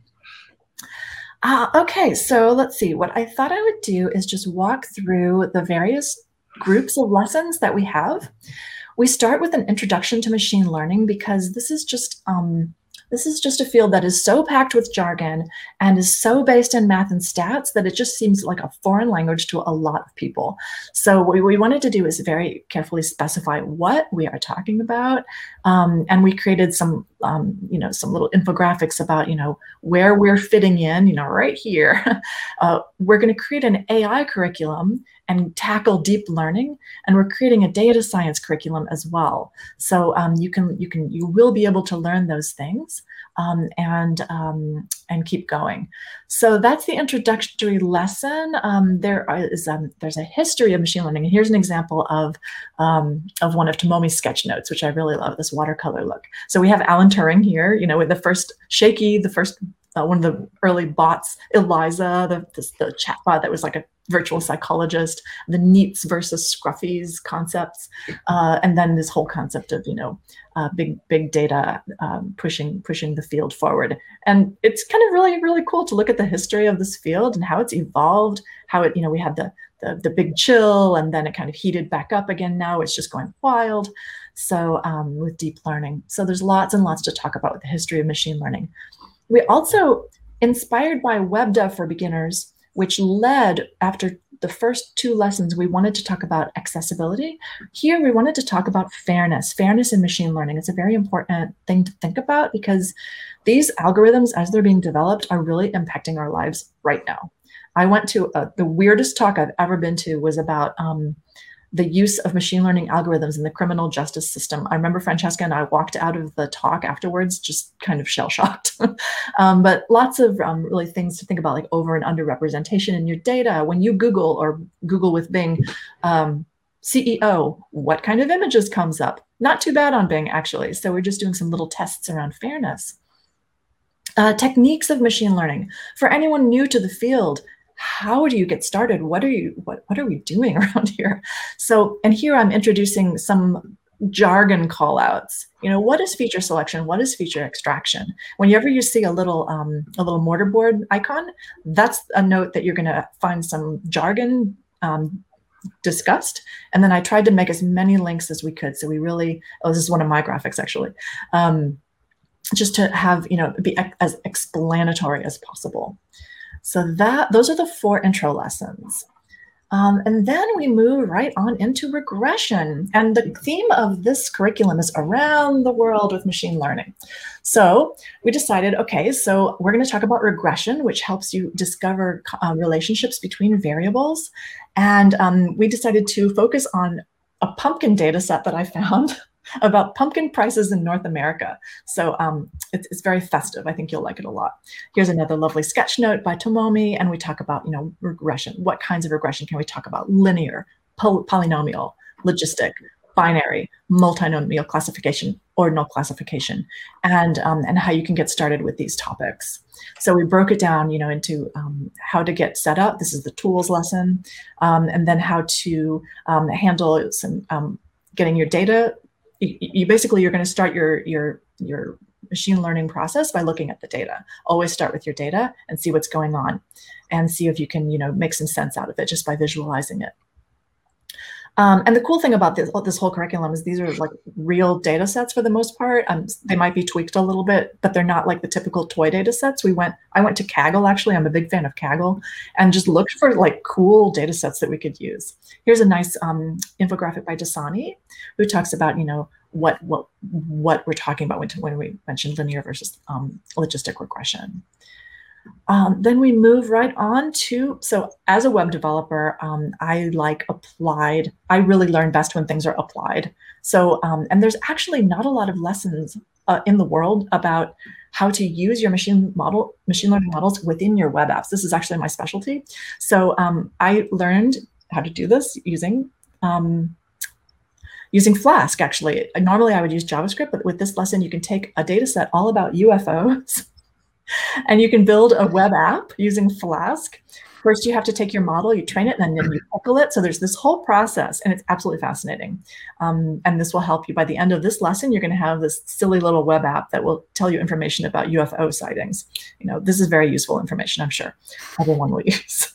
Speaker 2: Uh, okay, so let's see. What I thought I would do is just walk through the various groups of lessons that we have. We start with an introduction to machine learning because this is just um, This is just a field that is so packed with jargon and is so based in math and stats that it just seems like a foreign language to a lot of people. So what we wanted to do is very carefully specify what we are talking about. Um, and we created some, um, you know, some little infographics about, you know, where we're fitting in, you know, right here. uh, we're going to create an A I curriculum and tackle deep learning, and we're creating a data science curriculum as well. So um, you can, you can, you will be able to learn those things um, and um, and keep going. So that's the introductory lesson. Um, there is um, there's a history of machine learning, and here's an example of um, of one of Tomomi's sketch notes, which I really love. This watercolor look. So we have Alan Turing here, you know, with the first Shaky, the first uh, one of the early bots, Eliza, the the, the chatbot that was like a virtual psychologist, the NEETs versus Scruffies concepts, uh, and then this whole concept of, you know, uh, big big data um, pushing pushing the field forward. And it's kind of really, really cool to look at the history of this field and how it's evolved, how it, you know, we had the, the, the big chill, and then it kind of heated back up again. Now it's just going wild. So um, with deep learning. So there's lots and lots to talk about with the history of machine learning. We also, inspired by Web Dev for Beginners, which led after the first two lessons, we wanted to talk about accessibility. Here, we wanted to talk about fairness, fairness in machine learning. It's a very important thing to think about because these algorithms, as they're being developed, are really impacting our lives right now. I went to a, the weirdest talk I've ever been to was about um, the use of machine learning algorithms in the criminal justice system. I remember Francesca and I walked out of the talk afterwards, just kind of shell-shocked. um, but lots of um, really things to think about, like over and under representation in your data. When you Google or Google with Bing, um, C E O, what kind of images comes up? Not too bad on Bing, actually. So we're just doing some little tests around fairness. Uh, techniques of machine learning. For anyone new to the field, how do you get started? What are you, what, what are we doing around here? So, and here I'm introducing some jargon call outs. You know, what is feature selection? What is feature extraction? Whenever you see a little, um, a little mortarboard icon, that's a note that you're gonna find some jargon um, discussed. And then I tried to make as many links as we could. So we really, oh, this is one of my graphics actually. Um, just to have, you know, be as explanatory as possible. So that those are the four intro lessons. Um, and then we move right on into regression. And the theme of this curriculum is around the world with machine learning. So we decided, okay, so we're going to talk about regression, which helps you discover uh, relationships between variables. And um, we decided to focus on a pumpkin data set that I found about pumpkin prices in North America. So um, it's, it's very festive. I think you'll like it a lot. Here's another lovely sketch note by Tomomi, and we talk about, you know, regression. What kinds of regression can we talk about? Linear, poly polynomial, logistic, binary, multinomial classification, ordinal classification, and um, and how you can get started with these topics. So we broke it down, you know, into um, how to get set up. This is the tools lesson, um, and then how to um, handle some um, getting your data. You, you basically you're going to start your your your machine learning process by looking at the data. Always start with your data and see what's going on, and see if you can, you know, make some sense out of it just by visualizing it. Um, and the cool thing about this, this whole curriculum is these are like real data sets for the most part. Um, they might be tweaked a little bit, but they're not like the typical toy data sets. We went, I went to Kaggle, actually. I'm a big fan of Kaggle, and just looked for like cool data sets that we could use. Here's a nice um, infographic by Dasani, who talks about, you know, what what what we're talking about when, when we mentioned linear versus um, logistic regression. Um, then we move right on to, so as a web developer, um, I like applied, I really learn best when things are applied. So, um, and there's actually not a lot of lessons uh, in the world about how to use your machine model, machine learning models within your web apps. This is actually my specialty. So um, I learned how to do this using um, using Flask, actually. Normally I would use JavaScript, but with this lesson, you can take a data set all about U F Os and you can build a web app using Flask. First, you have to take your model, you train it, and then you pickle it. So there's this whole process, and it's absolutely fascinating. Um, and this will help you. By the end of this lesson, you're going to have this silly little web app that will tell you information about U F O sightings. You know, this is very useful information, I'm sure everyone will use.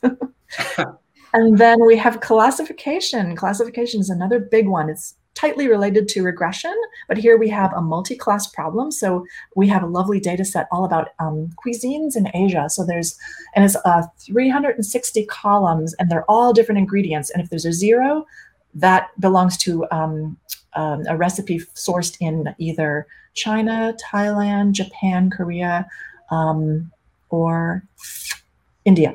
Speaker 2: And then we have classification. Classification is another big one. It's tightly related to regression, but here we have a multi-class problem. So we have a lovely data set all about um, cuisines in Asia. So there's, and it's uh, three hundred sixty columns, and they're all different ingredients. And if there's a zero, that belongs to um, um, a recipe sourced in either China, Thailand, Japan, Korea, um, or India.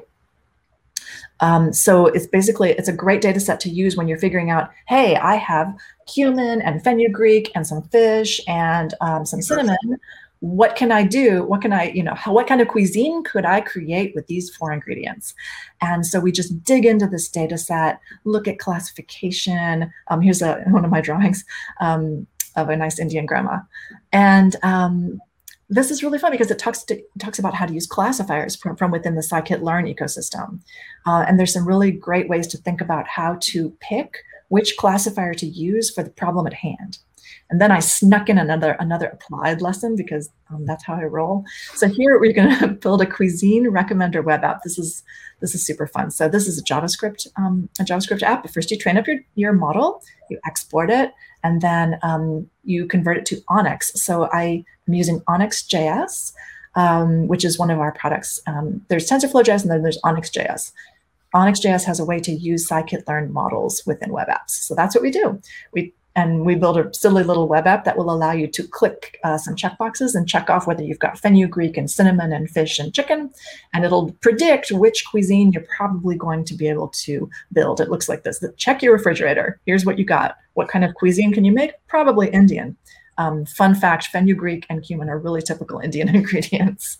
Speaker 2: Um, so it's basically, it's a great data set to use when you're figuring out, hey, I have cumin and fenugreek and some fish and um, some cinnamon. What can I do? What can I, you know, how, what kind of cuisine could I create with these four ingredients? And so we just dig into this data set, look at classification. Um, here's a, one of my drawings um, of a nice Indian grandma. And um, this is really fun because it talks to, talks about how to use classifiers from, from within the scikit-learn ecosystem. Uh, and there's some really great ways to think about how to pick which classifier to use for the problem at hand. And then I snuck in another another applied lesson because um, that's how I roll. So here we're going to build a cuisine recommender web app. This is this is super fun. So this is a JavaScript um, a JavaScript app. But first you train up your your model, you export it, and then um, you convert it to Onyx. So I am using Onyx J S, um, which is one of our products. Um, there's TensorFlow J S, and then there's Onyx J S. Onyx J S has a way to use scikit-learn models within web apps. So that's what we do. We And we build a silly little web app that will allow you to click uh, some checkboxes and check off whether you've got fenugreek and cinnamon and fish and chicken. And it'll predict which cuisine you're probably going to be able to build. It looks like this. Check your refrigerator. Here's what you got. What kind of cuisine can you make? Probably Indian. Um, fun fact, fenugreek and cumin are really typical Indian ingredients.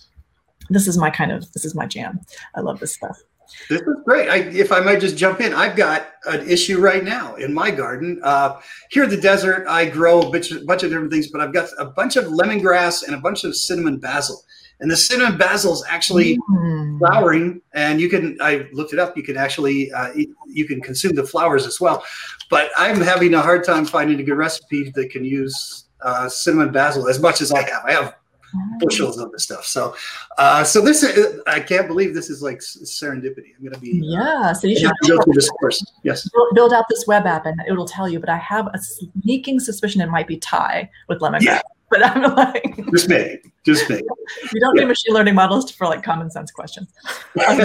Speaker 2: This is my kind of, this is my jam. I love this stuff.
Speaker 1: This is great. I, if I might just jump in, I've got an issue right now in my garden. Uh, here in the desert, I grow a bunch, a bunch of different things, but I've got a bunch of lemongrass and a bunch of cinnamon basil. And the cinnamon basil is actually mm. flowering, and you can, I looked it up, you can actually, uh, eat, you can consume the flowers as well. But I'm having a hard time finding a good recipe that can use uh, cinnamon basil as much as I have. I have bushels of this stuff. So, uh, so this, is, I can't believe this is like serendipity. I'm going to be,
Speaker 2: yeah. So you should
Speaker 1: go through this course. Yes.
Speaker 2: Build out this web app and it will tell you, but I have a sneaking suspicion it might be Thai with lemongrass. Yeah. But I'm like,
Speaker 1: just me, just me.
Speaker 2: You don't need machine learning models for like common sense questions. Um,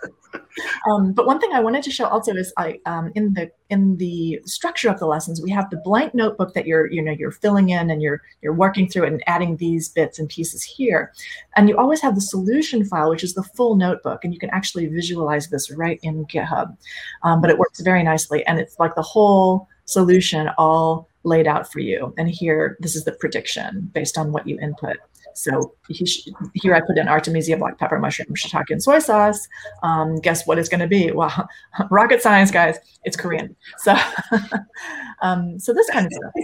Speaker 2: um, but one thing I wanted to show also is I um, in the in the structure of the lessons we have the blank notebook that you're you know you're filling in and you're you're working through it and adding these bits and pieces here, and you always have the solution file, which is the full notebook, and you can actually visualize this right in GitHub. Um, but it works very nicely, and it's like the whole solution all laid out for you. And here, this is the prediction based on what you input So he sh- here I put in Artemisia, black pepper, mushroom, shiitake, and soy sauce. Um, guess what it's going to be? Well, rocket science, guys. It's Korean. So, um, so this kind of stuff.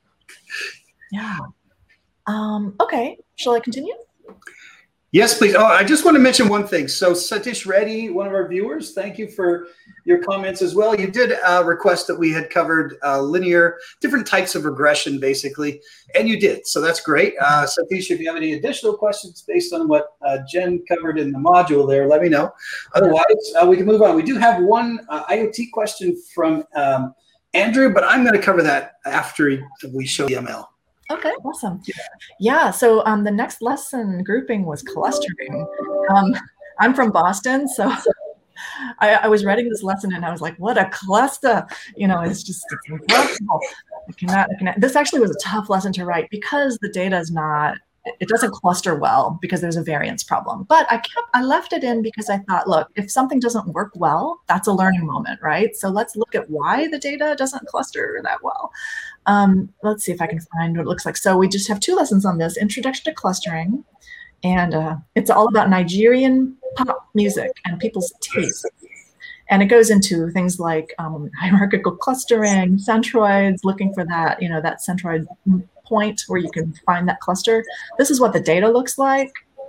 Speaker 2: Yeah. Um, okay. Shall I continue?
Speaker 1: Yes, please. Oh, I just want to mention one thing. So Satish Reddy, one of our viewers, thank you for your comments as well. You did uh, request that we had covered uh, linear, different types of regression, basically, and you did. So that's great. Uh, Satish, if you have any additional questions based on what uh, Jen covered in the module there, let me know. Otherwise, uh, we can move on. We do have one uh, I O T question from um, Andrew, but I'm going to cover that after we show the M L.
Speaker 2: Okay, awesome. Yeah, so um, the next lesson grouping was clustering. Um, I'm from Boston, so I, I was writing this lesson and I was like, what a cluster. You know, it's just it's impossible. I cannot, I cannot. This actually was a tough lesson to write because the data is not, it doesn't cluster well because there's a variance problem. But I kept, I left it in because I thought, look, if something doesn't work well, that's a learning moment, right? So let's look at why the data doesn't cluster that well. Um, let's see if I can find what it looks like. So we just have two lessons on this, Introduction to Clustering, and uh, it's all about Nigerian pop music and people's tastes. And it goes into things like um, hierarchical clustering, centroids, looking for that, you know, that centroid point where you can find that cluster. This is what the data looks like.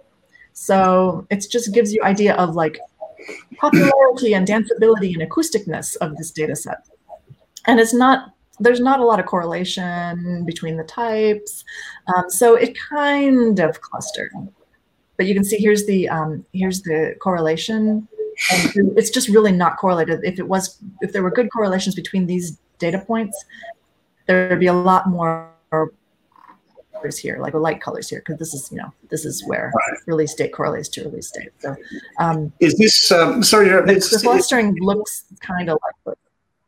Speaker 2: So it just gives you idea of like popularity and danceability and acousticness of this data set. And it's not, there's not a lot of correlation between the types. Um, so it kind of clustered. But you can see here's the um, here's the correlation. And it's just really not correlated. If it was, if there were good correlations between these data points, there would be a lot more colors here, like light colors here, because this is, you know, this is where release date correlates to release date. So, um,
Speaker 1: is this um, sorry?
Speaker 2: The,
Speaker 1: it's,
Speaker 2: the clustering looks kind of like.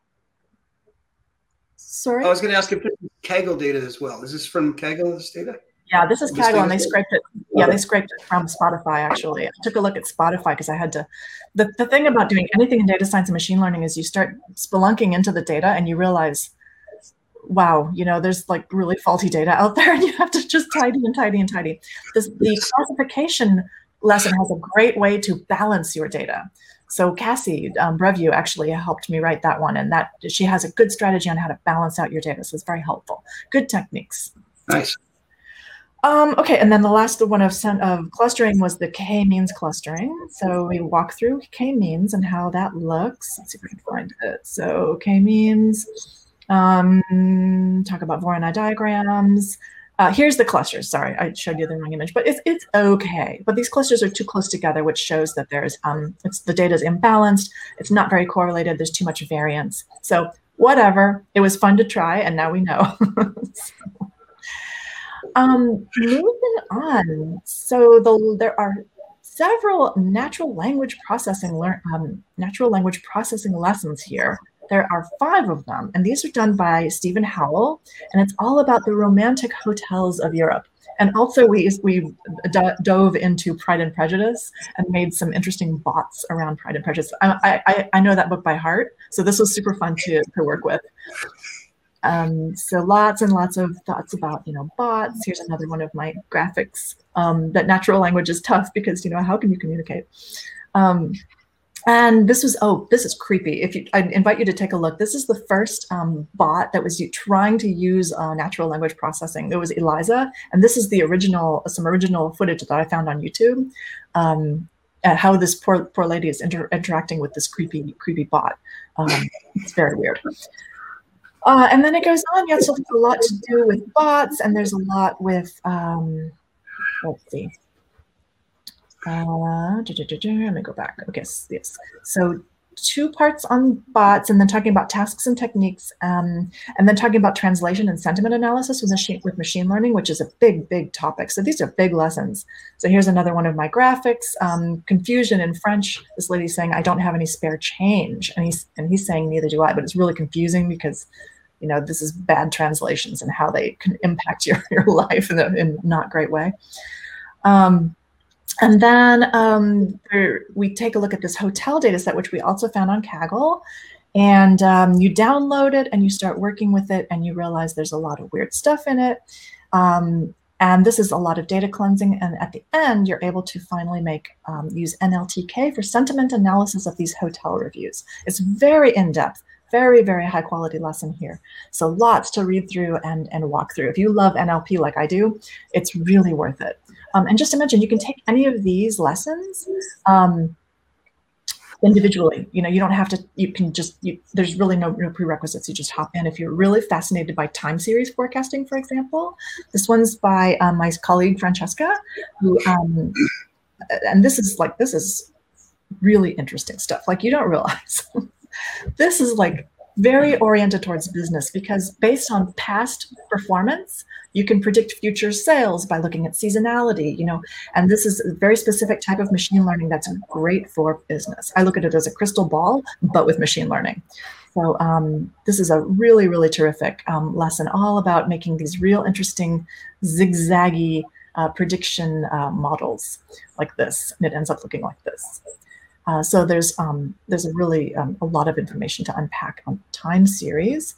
Speaker 2: Sorry.
Speaker 1: I was going to ask if this is Kaggle data as well. Is this from Kaggle? This data?
Speaker 2: Yeah, this is Kaggle, and they scraped it. Yeah, they scraped it from Spotify, actually. I took a look at Spotify because I had to. The, the thing about doing anything in data science and machine learning is you start spelunking into the data and you realize, wow, you know, there's like really faulty data out there and you have to just tidy and tidy and tidy. This, the classification lesson has a great way to balance your data. So Cassie um, Breview actually helped me write that one, and that she has a good strategy on how to balance out your data. So it's very helpful. Good techniques.
Speaker 1: Nice.
Speaker 2: Um, okay, and then the last one of, of clustering was the k-means clustering. So we walk through k-means and how that looks. Let's see if I can find it. So k-means, um, talk about Voronoi diagrams. Uh, here's the clusters. Sorry, I showed you the wrong image, but it's it's okay. But these clusters are too close together, which shows that there's um, it's the data is imbalanced. It's not very correlated. There's too much variance. So whatever. It was fun to try, and now we know. so, um, moving on. So the there are several natural language processing learn um, natural language processing lessons here. There are five of them, and these are done by Stephen Howell, and it's all about the romantic hotels of Europe. And also we we do dove into Pride and Prejudice and made some interesting bots around Pride and Prejudice. I, I, I know that book by heart, so this was super fun to, to work with. Um, so lots and lots of thoughts about, you know, bots. Here's another one of my graphics, um, that natural language is tough because, you know, how can you communicate? Um, And this was, oh, this is creepy. If you, I invite you to take a look. This is the first um, bot that was trying to use uh, natural language processing. It was Eliza, and this is the original, some original footage that I found on YouTube. Um, at how this poor poor lady is inter interacting with this creepy creepy bot. Um, it's very weird. Uh, and then it goes on. Yeah, so there's a lot to do with bots, and there's a lot with. Um, let's see. Uh, da, da, da, da, let me go back. Okay, yes. So two parts on bots, and then talking about tasks and techniques, um, and then talking about translation and sentiment analysis with machine, with machine learning, which is a big, big topic. So these are big lessons. So here's another one of my graphics. Um, confusion in French. This lady's saying, "I don't have any spare change," and he's and he's saying, "Neither do I." But it's really confusing because, you know, this is bad translations and how they can impact your your life in a in not great way. Um, And then um, there, we take a look at this hotel data set, which we also found on Kaggle. And um, you download it and you start working with it and you realize there's a lot of weird stuff in it. Um, And this is a lot of data cleansing. And at the end, you're able to finally make um, use N L T K for sentiment analysis of these hotel reviews. It's very in-depth, very, very high quality lesson here. So lots to read through and, and walk through. If you love N L P like I do, it's really worth it. Um, and just to mention, you can take any of these lessons um, individually. You know, you don't have to, you can just, you, there's really no, no prerequisites. You just hop in. If you're really fascinated by time series forecasting, for example, this one's by um, my colleague, Francesca, who, um, and this is like, this is really interesting stuff. Like you don't realize. This is like very oriented towards business because based on past performance, you can predict future sales by looking at seasonality, you know, and this is a very specific type of machine learning that's great for business. I look at it as a crystal ball, but with machine learning. So um, this is a really, really terrific um, lesson all about making these real interesting zigzaggy uh, prediction uh, models like this. And it ends up looking like this. Uh, so there's um, there's a really um, a lot of information to unpack on time series.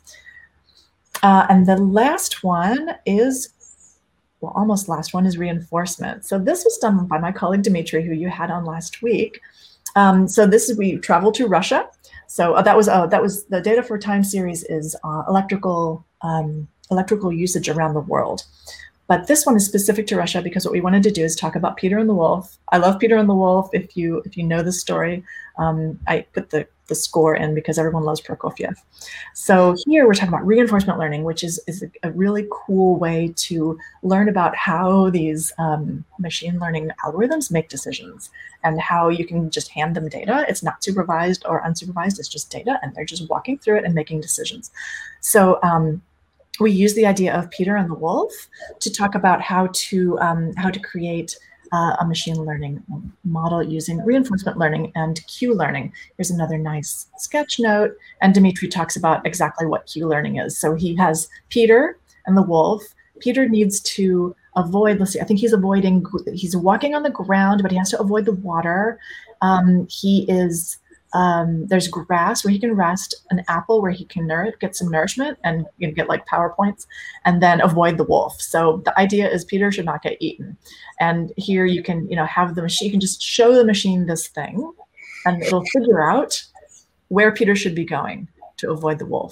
Speaker 2: Uh, and the last one is, well, almost last one is reinforcement. So this was done by my colleague Dimitri, who you had on last week. Um, so this is, we traveled to Russia. So uh, that was uh, that was the data for time series is uh, electrical um, electrical usage around the world. But this one is specific to Russia because what we wanted to do is talk about Peter and the Wolf. I love Peter and the Wolf. If you if you know the story, um, I put the, the score in because everyone loves Prokofiev. So here we're talking about reinforcement learning, which is, is a, a really cool way to learn about how these um, machine learning algorithms make decisions and how you can just hand them data. It's not supervised or unsupervised. It's just data, and they're just walking through it and making decisions. So um, we use the idea of Peter and the Wolf to talk about how to um, how to create uh, a machine learning model using reinforcement learning and Q learning. Here's another nice sketch note, and Dimitri talks about exactly what Q learning is. So he has Peter and the Wolf. Peter needs to avoid, let's see, I think he's avoiding, he's walking on the ground, but he has to avoid the water. Um, he is Um, there's grass where he can rest, an apple where he can nourish, get some nourishment and you know, get like power points, and then avoid the wolf. So the idea is Peter should not get eaten. And here you can, you know, have the machine, you can just show the machine this thing and it'll figure out where Peter should be going to avoid the wolf.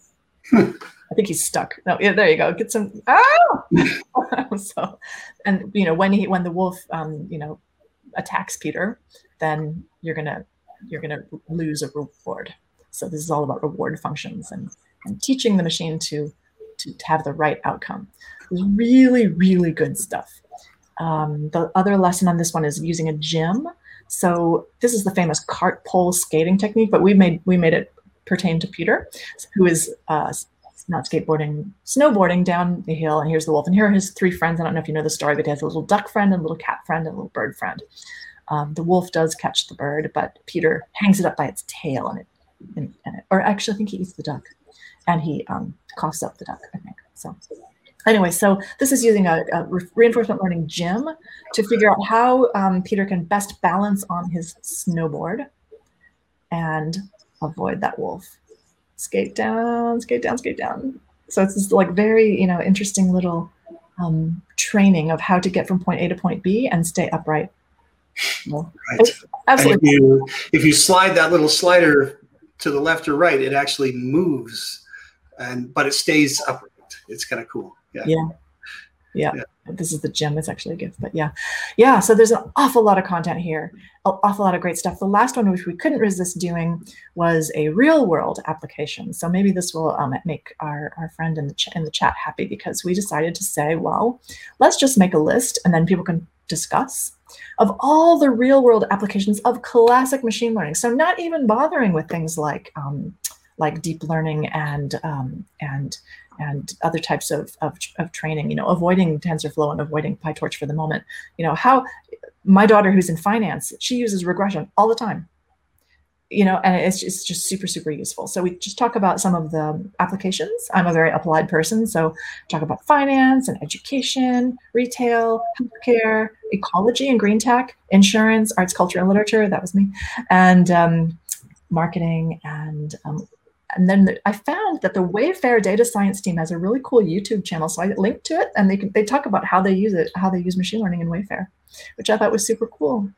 Speaker 2: I think he's stuck. No, yeah, there you go. Get some, ah! So, and you know, when he, when the wolf, um, you know, attacks Peter, then you're going to, you're going to lose a reward. So this is all about reward functions and, and teaching the machine to, to, to have the right outcome. It's really, really good stuff. Um, the other lesson on this one is using a gym. So this is the famous cart pole skating technique, but we made, we made it pertain to Peter, who is uh, not skateboarding, snowboarding down the hill. And here's the wolf. And here are his three friends. I don't know if you know the story, but he has a little duck friend and a little cat friend and a little bird friend. Um, the wolf does catch the bird, but Peter hangs it up by its tail, and it, and, and it or actually, I think he eats the duck, and he um, coughs up the duck, I think. So, anyway, so this is using a, a reinforcement learning gym to figure out how um, Peter can best balance on his snowboard and avoid that wolf. Skate down, skate down, skate down. So it's this like very you know interesting little um, training of how to get from point A to point B and stay upright. Well,
Speaker 1: right.
Speaker 2: Absolutely.
Speaker 1: And if you if you slide that little slider to the left or right, it actually moves, and but it stays upright. It's kind of cool. Yeah.
Speaker 2: Yeah. Yeah. Yeah. This is the gym. It's actually a gift, but yeah, yeah. So there's an awful lot of content here, an awful lot of great stuff. The last one, which we couldn't resist doing, was a real world application. So maybe this will um, make our our friend in the ch- in the chat happy because we decided to say, well, let's just make a list, and then people can discuss of all the real world applications of classic machine learning. So not even bothering with things like um, like deep learning and um, and and other types of, of of training. You know, avoiding TensorFlow and avoiding PyTorch for the moment. You know, how my daughter who's in finance, she uses regression all the time. You know, and it's just, it's just super, super useful. So we just talk about some of the applications. I'm a very applied person, so talk about finance and education, retail, healthcare, ecology and green tech, insurance, arts, culture, and literature. That was me, and um, marketing and um, And then the, I found that the Wayfair data science team has a really cool YouTube channel. So I linked to it, and they can, they talk about how they use it, how they use machine learning in Wayfair, which I thought was super cool.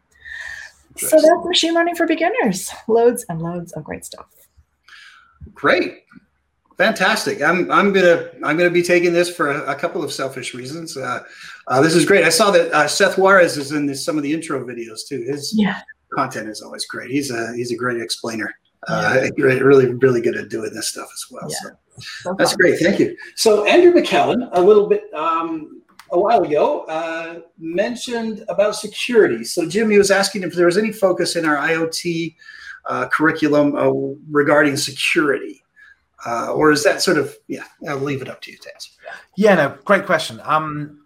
Speaker 2: So that's machine learning for beginners. Loads and loads of great stuff.
Speaker 1: Great. Fantastic. I'm I'm gonna I'm gonna be taking this for a, a couple of selfish reasons. Uh, uh, this is great. I saw that uh, Seth Juarez is in this, some of the intro videos too. His
Speaker 2: yeah.
Speaker 1: content is always great. He's a he's a great explainer. Uh, yeah. Really really good at doing this stuff as well.
Speaker 2: Yeah.
Speaker 1: So
Speaker 2: So
Speaker 1: that's
Speaker 2: fun.
Speaker 1: great. Thank you. So Andrew McCallum, a little bit um, a while ago, uh, mentioned about security. So Jim, he was asking if there was any focus in our IoT uh, curriculum uh, regarding security. Uh, or is that sort of, yeah, I'll leave it up to you to answer.
Speaker 3: Yeah, no, great question. Um,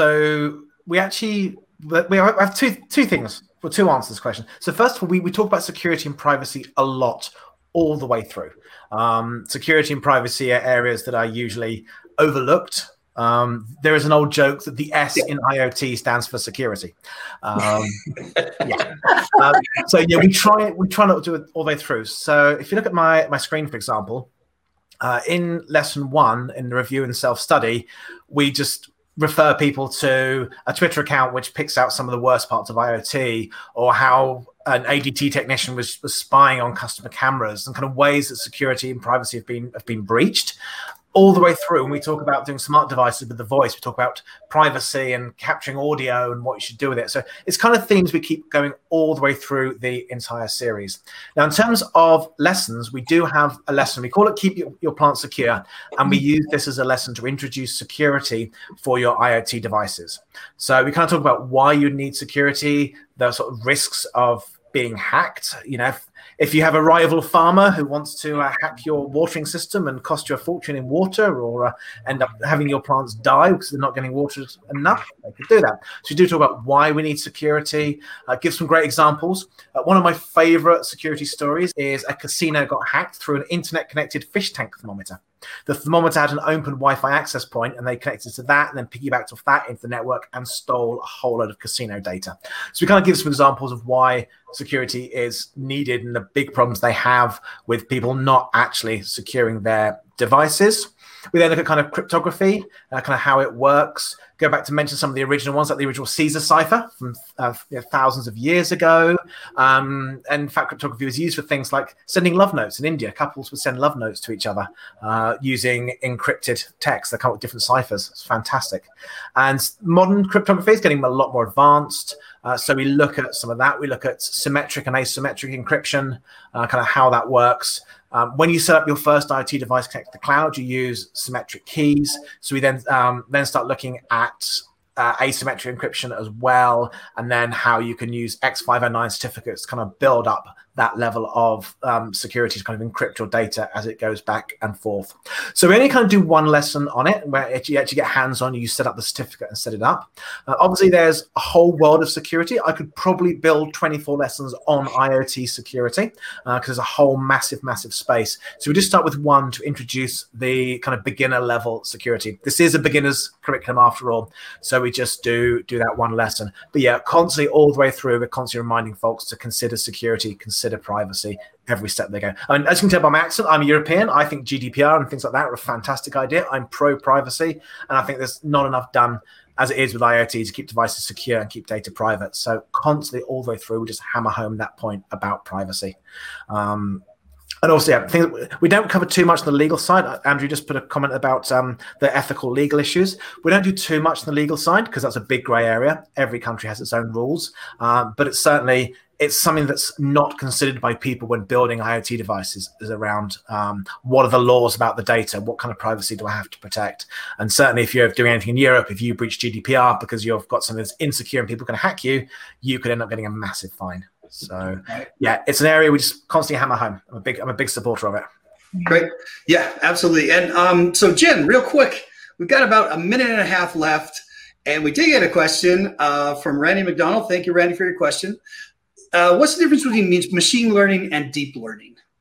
Speaker 3: so we actually, we have two two things, well, two answers to this question. So first of all, we, we talk about security and privacy a lot all the way through. Um, security and privacy are areas that are usually overlooked. Um, there is an old joke that the S in IoT stands for security. Um, yeah. Um, so yeah, we try we try not to do it all the way through. So if you look at my my screen, for example, uh, in lesson one in the review and self-study, we just refer people to a Twitter account which picks out some of the worst parts of IoT, or how an A D T technician was, was spying on customer cameras, and kind of ways that security and privacy have been have been breached. All the way through, when we talk about doing smart devices with the voice, we talk about privacy and capturing audio and what you should do with it. So it's kind of themes we keep going all the way through the entire series. Now, in terms of lessons, we do have a lesson. We call it Keep Your, your Plant Secure, and we use this as a lesson to introduce security for your IoT devices. So we kind of talk about why you need security, the sort of risks of being hacked. You know, if, if you have a rival farmer who wants to uh, hack your watering system and cost you a fortune in water, or uh, end up having your plants die because they're not getting watered enough, they could do that. So we do talk about why we need security, uh, give some great examples. Uh, one of my favorite security stories is a casino got hacked through an internet-connected fish tank thermometer. The thermometer had an open Wi-Fi access point, and they connected to that and then piggybacked off that into the network and stole a whole load of casino data. So we kind of give some examples of why security is needed and the big problems they have with people not actually securing their devices. We then look at kind of cryptography, uh, kind of how it works. Go back to mention some of the original ones, like the original Caesar cipher from uh, you know, thousands of years ago. Um, and in fact, cryptography was used for things like sending love notes in India. Couples would send love notes to each other uh, using encrypted text. They come up with different ciphers. It's fantastic. And modern cryptography is getting a lot more advanced. Uh, so we look at some of that. We look at symmetric and asymmetric encryption, uh, kind of how that works. Um, when you set up your first IoT device connected to the cloud, you use symmetric keys. So we then um, then start looking at uh, asymmetric encryption as well, and then how you can use X five oh nine certificates to kind of build up that level of um, security to kind of encrypt your data as it goes back and forth. So we only kind of do one lesson on it, where you actually get hands-on, you set up the certificate and set it up. Uh, obviously, there's a whole world of security. I could probably build twenty-four lessons on IoT security, because uh, there's a whole massive, massive space. So we just start with one to introduce the kind of beginner level security. This is a beginner's curriculum after all, so we just do, do that one lesson. But yeah, constantly all the way through, we're constantly reminding folks to consider security, consider privacy every step they go. I mean, as you can tell by my accent, I'm a European. I think G D P R and things like that are a fantastic idea. I'm pro-privacy, and I think there's not enough done as it is with IoT to keep devices secure and keep data private. So constantly all the way through, we just hammer home that point about privacy. Um, And also, yeah, things, we don't cover too much on the legal side. Andrew just put a comment about um, the ethical legal issues. We don't do too much on the legal side because that's a big grey area. Every country has its own rules, um, but it's certainly it's something that's not considered by people when building IoT devices. Is around um, what are the laws about the data? What kind of privacy do I have to protect? And certainly, if you're doing anything in Europe, if you breach G D P R because you've got something that's insecure and people can hack you, you could end up getting a massive fine. So yeah, it's an area we just constantly hammer home. I'm a big, I'm a big supporter of it.
Speaker 1: Great. Yeah, absolutely. And um, so Jim, real quick, we've got about a minute and a half left, and we did get a question uh, from Randy McDonald. Thank you, Randy, for your question. Uh, what's the difference between machine learning and deep learning?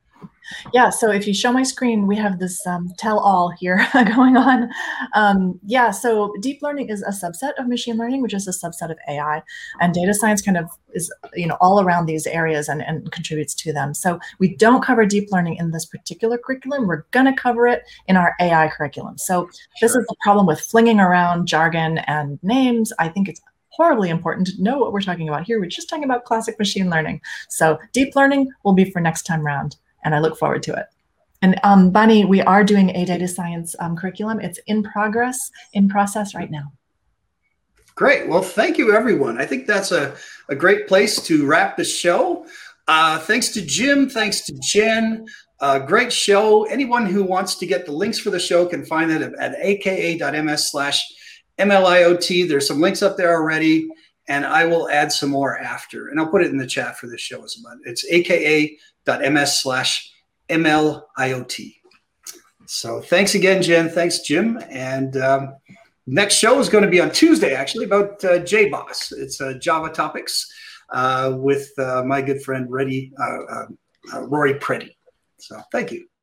Speaker 2: Yeah, so if you show my screen, we have this um, tell-all here going on. Um, yeah, so deep learning is a subset of machine learning, which is a subset of A I, and data science kind of is, you know, all around these areas and, and contributes to them. So we don't cover deep learning in this particular curriculum. We're going to cover it in our A I curriculum. So this
Speaker 1: Sure.
Speaker 2: is the problem with flinging around jargon and names. I think it's horribly important to know what we're talking about here. We're just talking about classic machine learning. So deep learning will be for next time round, and I look forward to it. And um, Bunny, we are doing a data science um, curriculum. It's in progress, in process right now.
Speaker 1: Great. Well, thank you, everyone. I think that's a, a great place to wrap the show. Uh, thanks to Jim. Thanks to Jen. Uh, great show. Anyone who wants to get the links for the show can find that at aka.ms slash MLIOT. There's some links up there already, and I will add some more after. And I'll put it in the chat for the show as well. It's aka.ms slash MLIOT. So thanks again, Jen. Thanks, Jim. And um, next show is going to be on Tuesday, actually, about uh, J B O S. It's uh, Java Topics uh, with uh, my good friend Reddy, uh, uh, uh, Rory Preddy. So thank you.